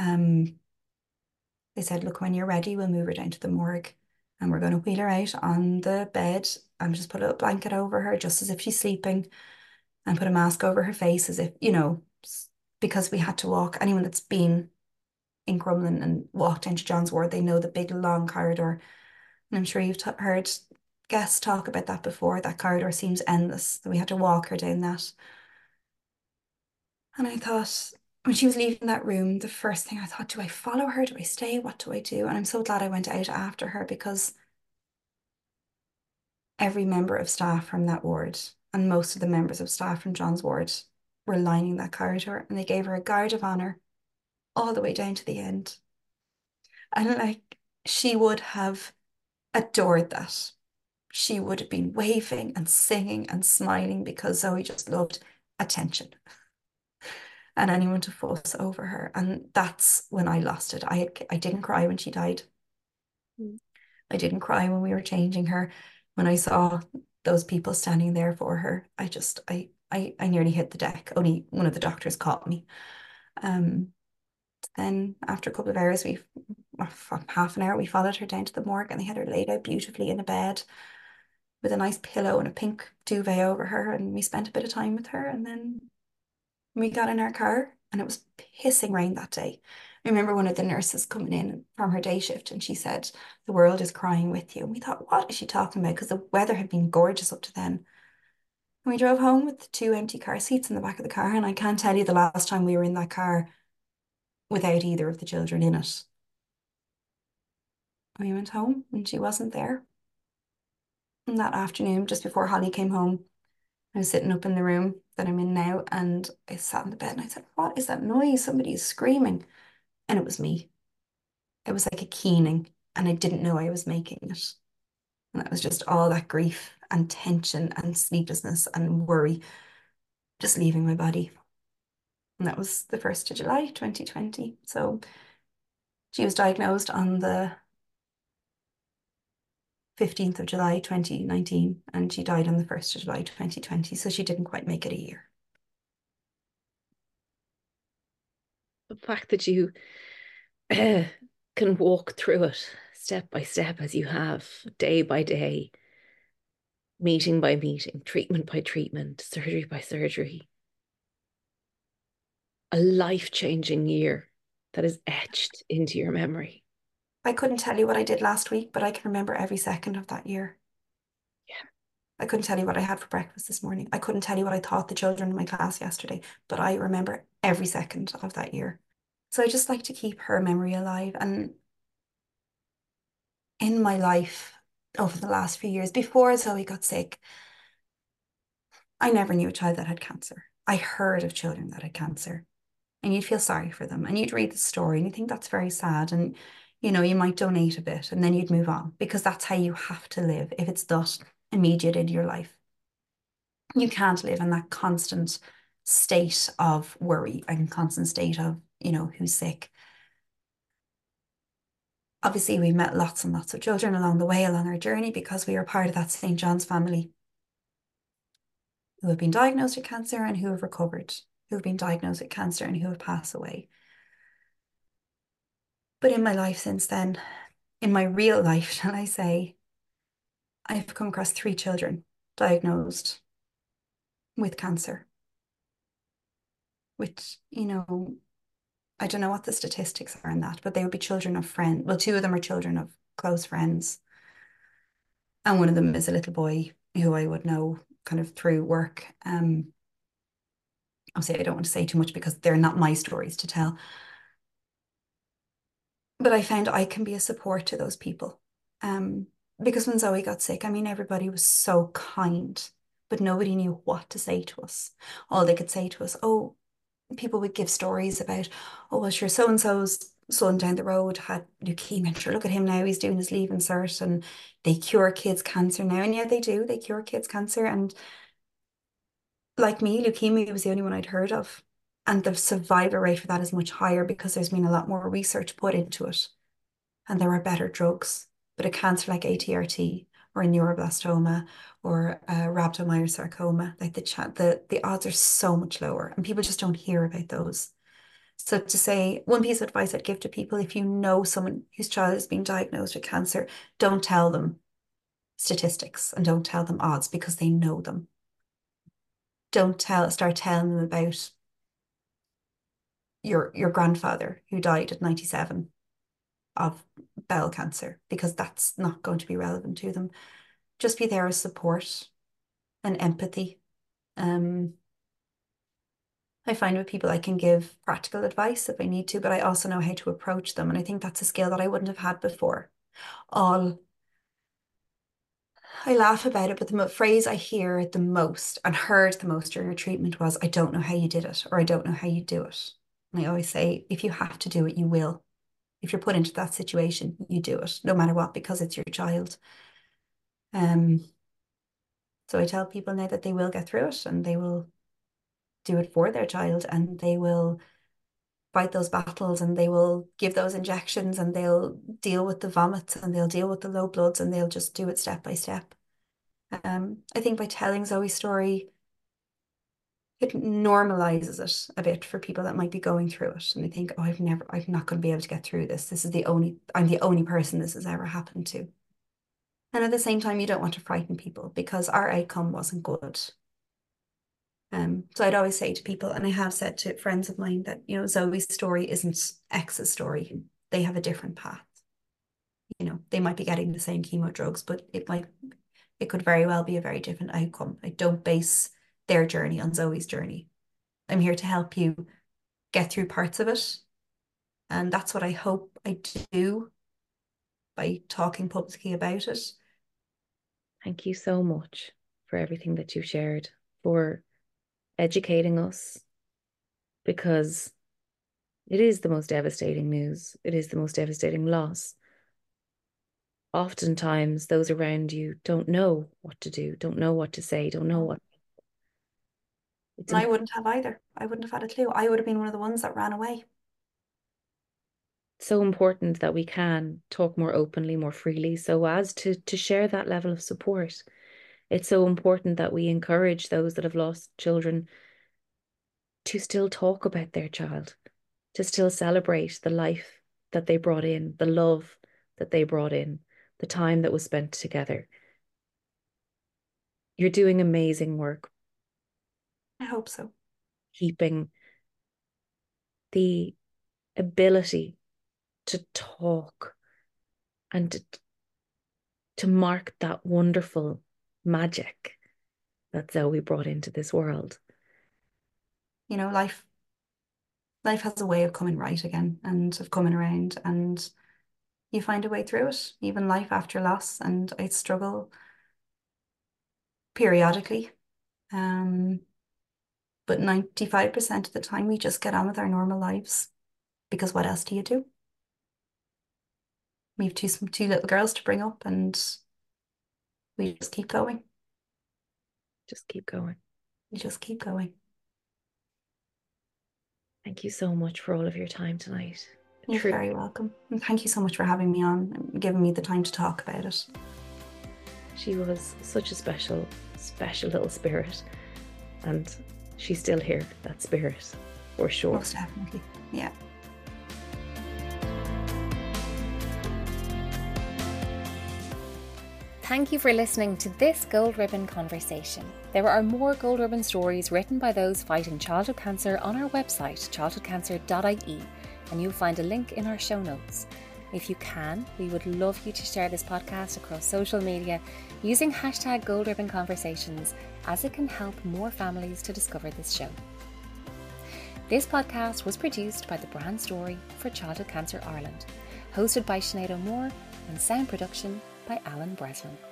They said, look, when you're ready, we'll move her down to the morgue and we're going to wheel her out on the bed and just put a little blanket over her, just as if she's sleeping, and put a mask over her face as if, because we had to walk. Anyone that's been in Crumlin and walked into John's ward, they know the big long corridor. And I'm sure you've heard guests talk about that before. That corridor seems endless. So we had to walk her down that. And I thought, when she was leaving that room, the first thing I thought, do I follow her? Do I stay? What do I do? And I'm so glad I went out after her, because every member of staff from that ward and most of the members of staff from John's ward were lining that corridor, and they gave her a guard of honor all the way down to the end. And like, she would have adored that. She would have been waving and singing and smiling because Zoe just loved attention and anyone to fuss over her. And that's when I lost it. I didn't cry when she died. I didn't cry when we were changing her. When I saw those people standing there for her, I nearly hit the deck. Only one of the doctors caught me. Then after a couple of hours, half an hour, we followed her down to the morgue, and they had her laid out beautifully in a bed with a nice pillow and a pink duvet over her, and we spent a bit of time with her. And then we got in our car, and it was pissing rain that day. I remember one of the nurses coming in from her day shift, and she said, the world is crying with you. And we thought, what is she talking about? Because the weather had been gorgeous up to then. And we drove home with the 2 empty car seats in the back of the car, and I can't tell you the last time we were in that car without either of the children in it. We went home and she wasn't there. And that afternoon, just before Holly came home, I was sitting up in the room that I'm in now, and I sat in the bed and I said, what is that noise? Somebody's screaming. And it was me. It was like a keening, and I didn't know I was making it. And that was just all that grief and tension and sleeplessness and worry just leaving my body. And that was the 1st of July, 2020. So she was diagnosed on the 15th of July, 2019, and she died on the 1st of July, 2020. So she didn't quite make it a year. The fact that you can walk through it step by step, as you have, day by day, meeting by meeting, treatment by treatment, surgery by surgery. A life-changing year that is etched into your memory. I couldn't tell you what I did last week, but I can remember every second of that year. Yeah. I couldn't tell you what I had for breakfast this morning. I couldn't tell you what I taught the children in my class yesterday, but I remember every second of that year. So I just like to keep her memory alive. And in my life over the last few years, before Zoe got sick, I never knew a child that had cancer. I heard of children that had cancer, and you'd feel sorry for them, and you'd read the story and you think that's very sad, and you might donate a bit and then you'd move on, because that's how you have to live if it's not immediate in your life. You can't live in that constant state of worry and constant state of, who's sick. Obviously, we met lots and lots of children along the way, along our journey, because we are part of that St. John's family who have been diagnosed with cancer and who have recovered, who have been diagnosed with cancer and who have passed away. But in my life since then, in my real life, shall I say, I've come across 3 children diagnosed with cancer, which, I don't know what the statistics are in that, but they would be children of friends. Well, 2 of them are children of close friends. And one of them is a little boy who I would know kind of through work. Obviously, I don't want to say too much because they're not my stories to tell. But I found I can be a support to those people. Because when Zoe got sick, I mean, everybody was so kind, but nobody knew what to say to us. All they could say to us, oh, people would give stories about, oh, well, sure, so-and-so's son down the road had leukemia. Sure, look at him now, he's doing his leaving cert and they cure kids' cancer now. And yeah, they do, they cure kids' cancer. And like me, leukemia was the only one I'd heard of. And the survival rate for that is much higher because there's been a lot more research put into it. And there are better drugs. But a cancer like ATRT or a neuroblastoma or a rhabdomyosarcoma, like the odds are so much lower and people just don't hear about those. So to say, one piece of advice I'd give to people, if you know someone whose child has been diagnosed with cancer, don't tell them statistics and don't tell them odds because they know them. Don't start telling them about your grandfather who died at 97 of bowel cancer because that's not going to be relevant to them. Just be there as support and empathy. I find with people I can give practical advice if I need to, but I also know how to approach them. And I think that's a skill that I wouldn't have had before. I laugh about it, but the phrase I hear the most and heard the most during your treatment was, I don't know how you did it, or I don't know how you do it. And I always say, if you have to do it, you will. If you're put into that situation, you do it, no matter what, because it's your child. So I tell people now that they will get through it and they will do it for their child and they will fight those battles and they will give those injections and they'll deal with the vomits and they'll deal with the low bloods and they'll just do it step by step. I think by telling Zoe's story, it normalizes it a bit for people that might be going through it. And they think, oh, I'm not going to be able to get through this. I'm the only person this has ever happened to. And at the same time, you don't want to frighten people because our outcome wasn't good. So I'd always say to people, and I have said to friends of mine that, Zoe's story isn't X's story. They have a different path. They might be getting the same chemo drugs, but it could very well be a very different outcome. I don't base their journey on Zoe's journey. I'm here to help you get through parts of it. And that's what I hope I do by talking publicly about it. Thank you so much for everything that you've shared, for educating us, because it is the most devastating news. It is the most devastating loss. Oftentimes, those around you don't know what to do, don't know what to say, don't know what. And I wouldn't have either. I wouldn't have had a clue. I would have been one of the ones that ran away. So important that we can talk more openly, more freely, so as to share that level of support. It's so important that we encourage those that have lost children to still talk about their child, to still celebrate the life that they brought in, the love that they brought in, the time that was spent together. You're doing amazing work. I hope so. Keeping the ability to talk and to mark that wonderful magic that Zoe brought into this world. Life has a way of coming right again and of coming around, and you find a way through it, even life after loss. And I struggle periodically. But 95% of the time we just get on with our normal lives, because what else do you do? We have two little girls to bring up and we just keep going. Just keep going. We just keep going. Thank you so much for all of your time tonight. You're very welcome. And thank you so much for having me on and giving me the time to talk about it. She was such a special, special little spirit. And she's still here, that spirit, for sure. Most definitely, yeah. Thank you for listening to this Gold Ribbon conversation. There are more Gold Ribbon stories written by those fighting childhood cancer on our website, childhoodcancer.ie, and you'll find a link in our show notes. If you can, we would love you to share this podcast across social media using hashtag Gold Ribbon Conversations, as it can help more families to discover this show. This podcast was produced by the Brand Story for Childhood Cancer Ireland, hosted by Sinead O'Moore, and sound production by Alan Breslin.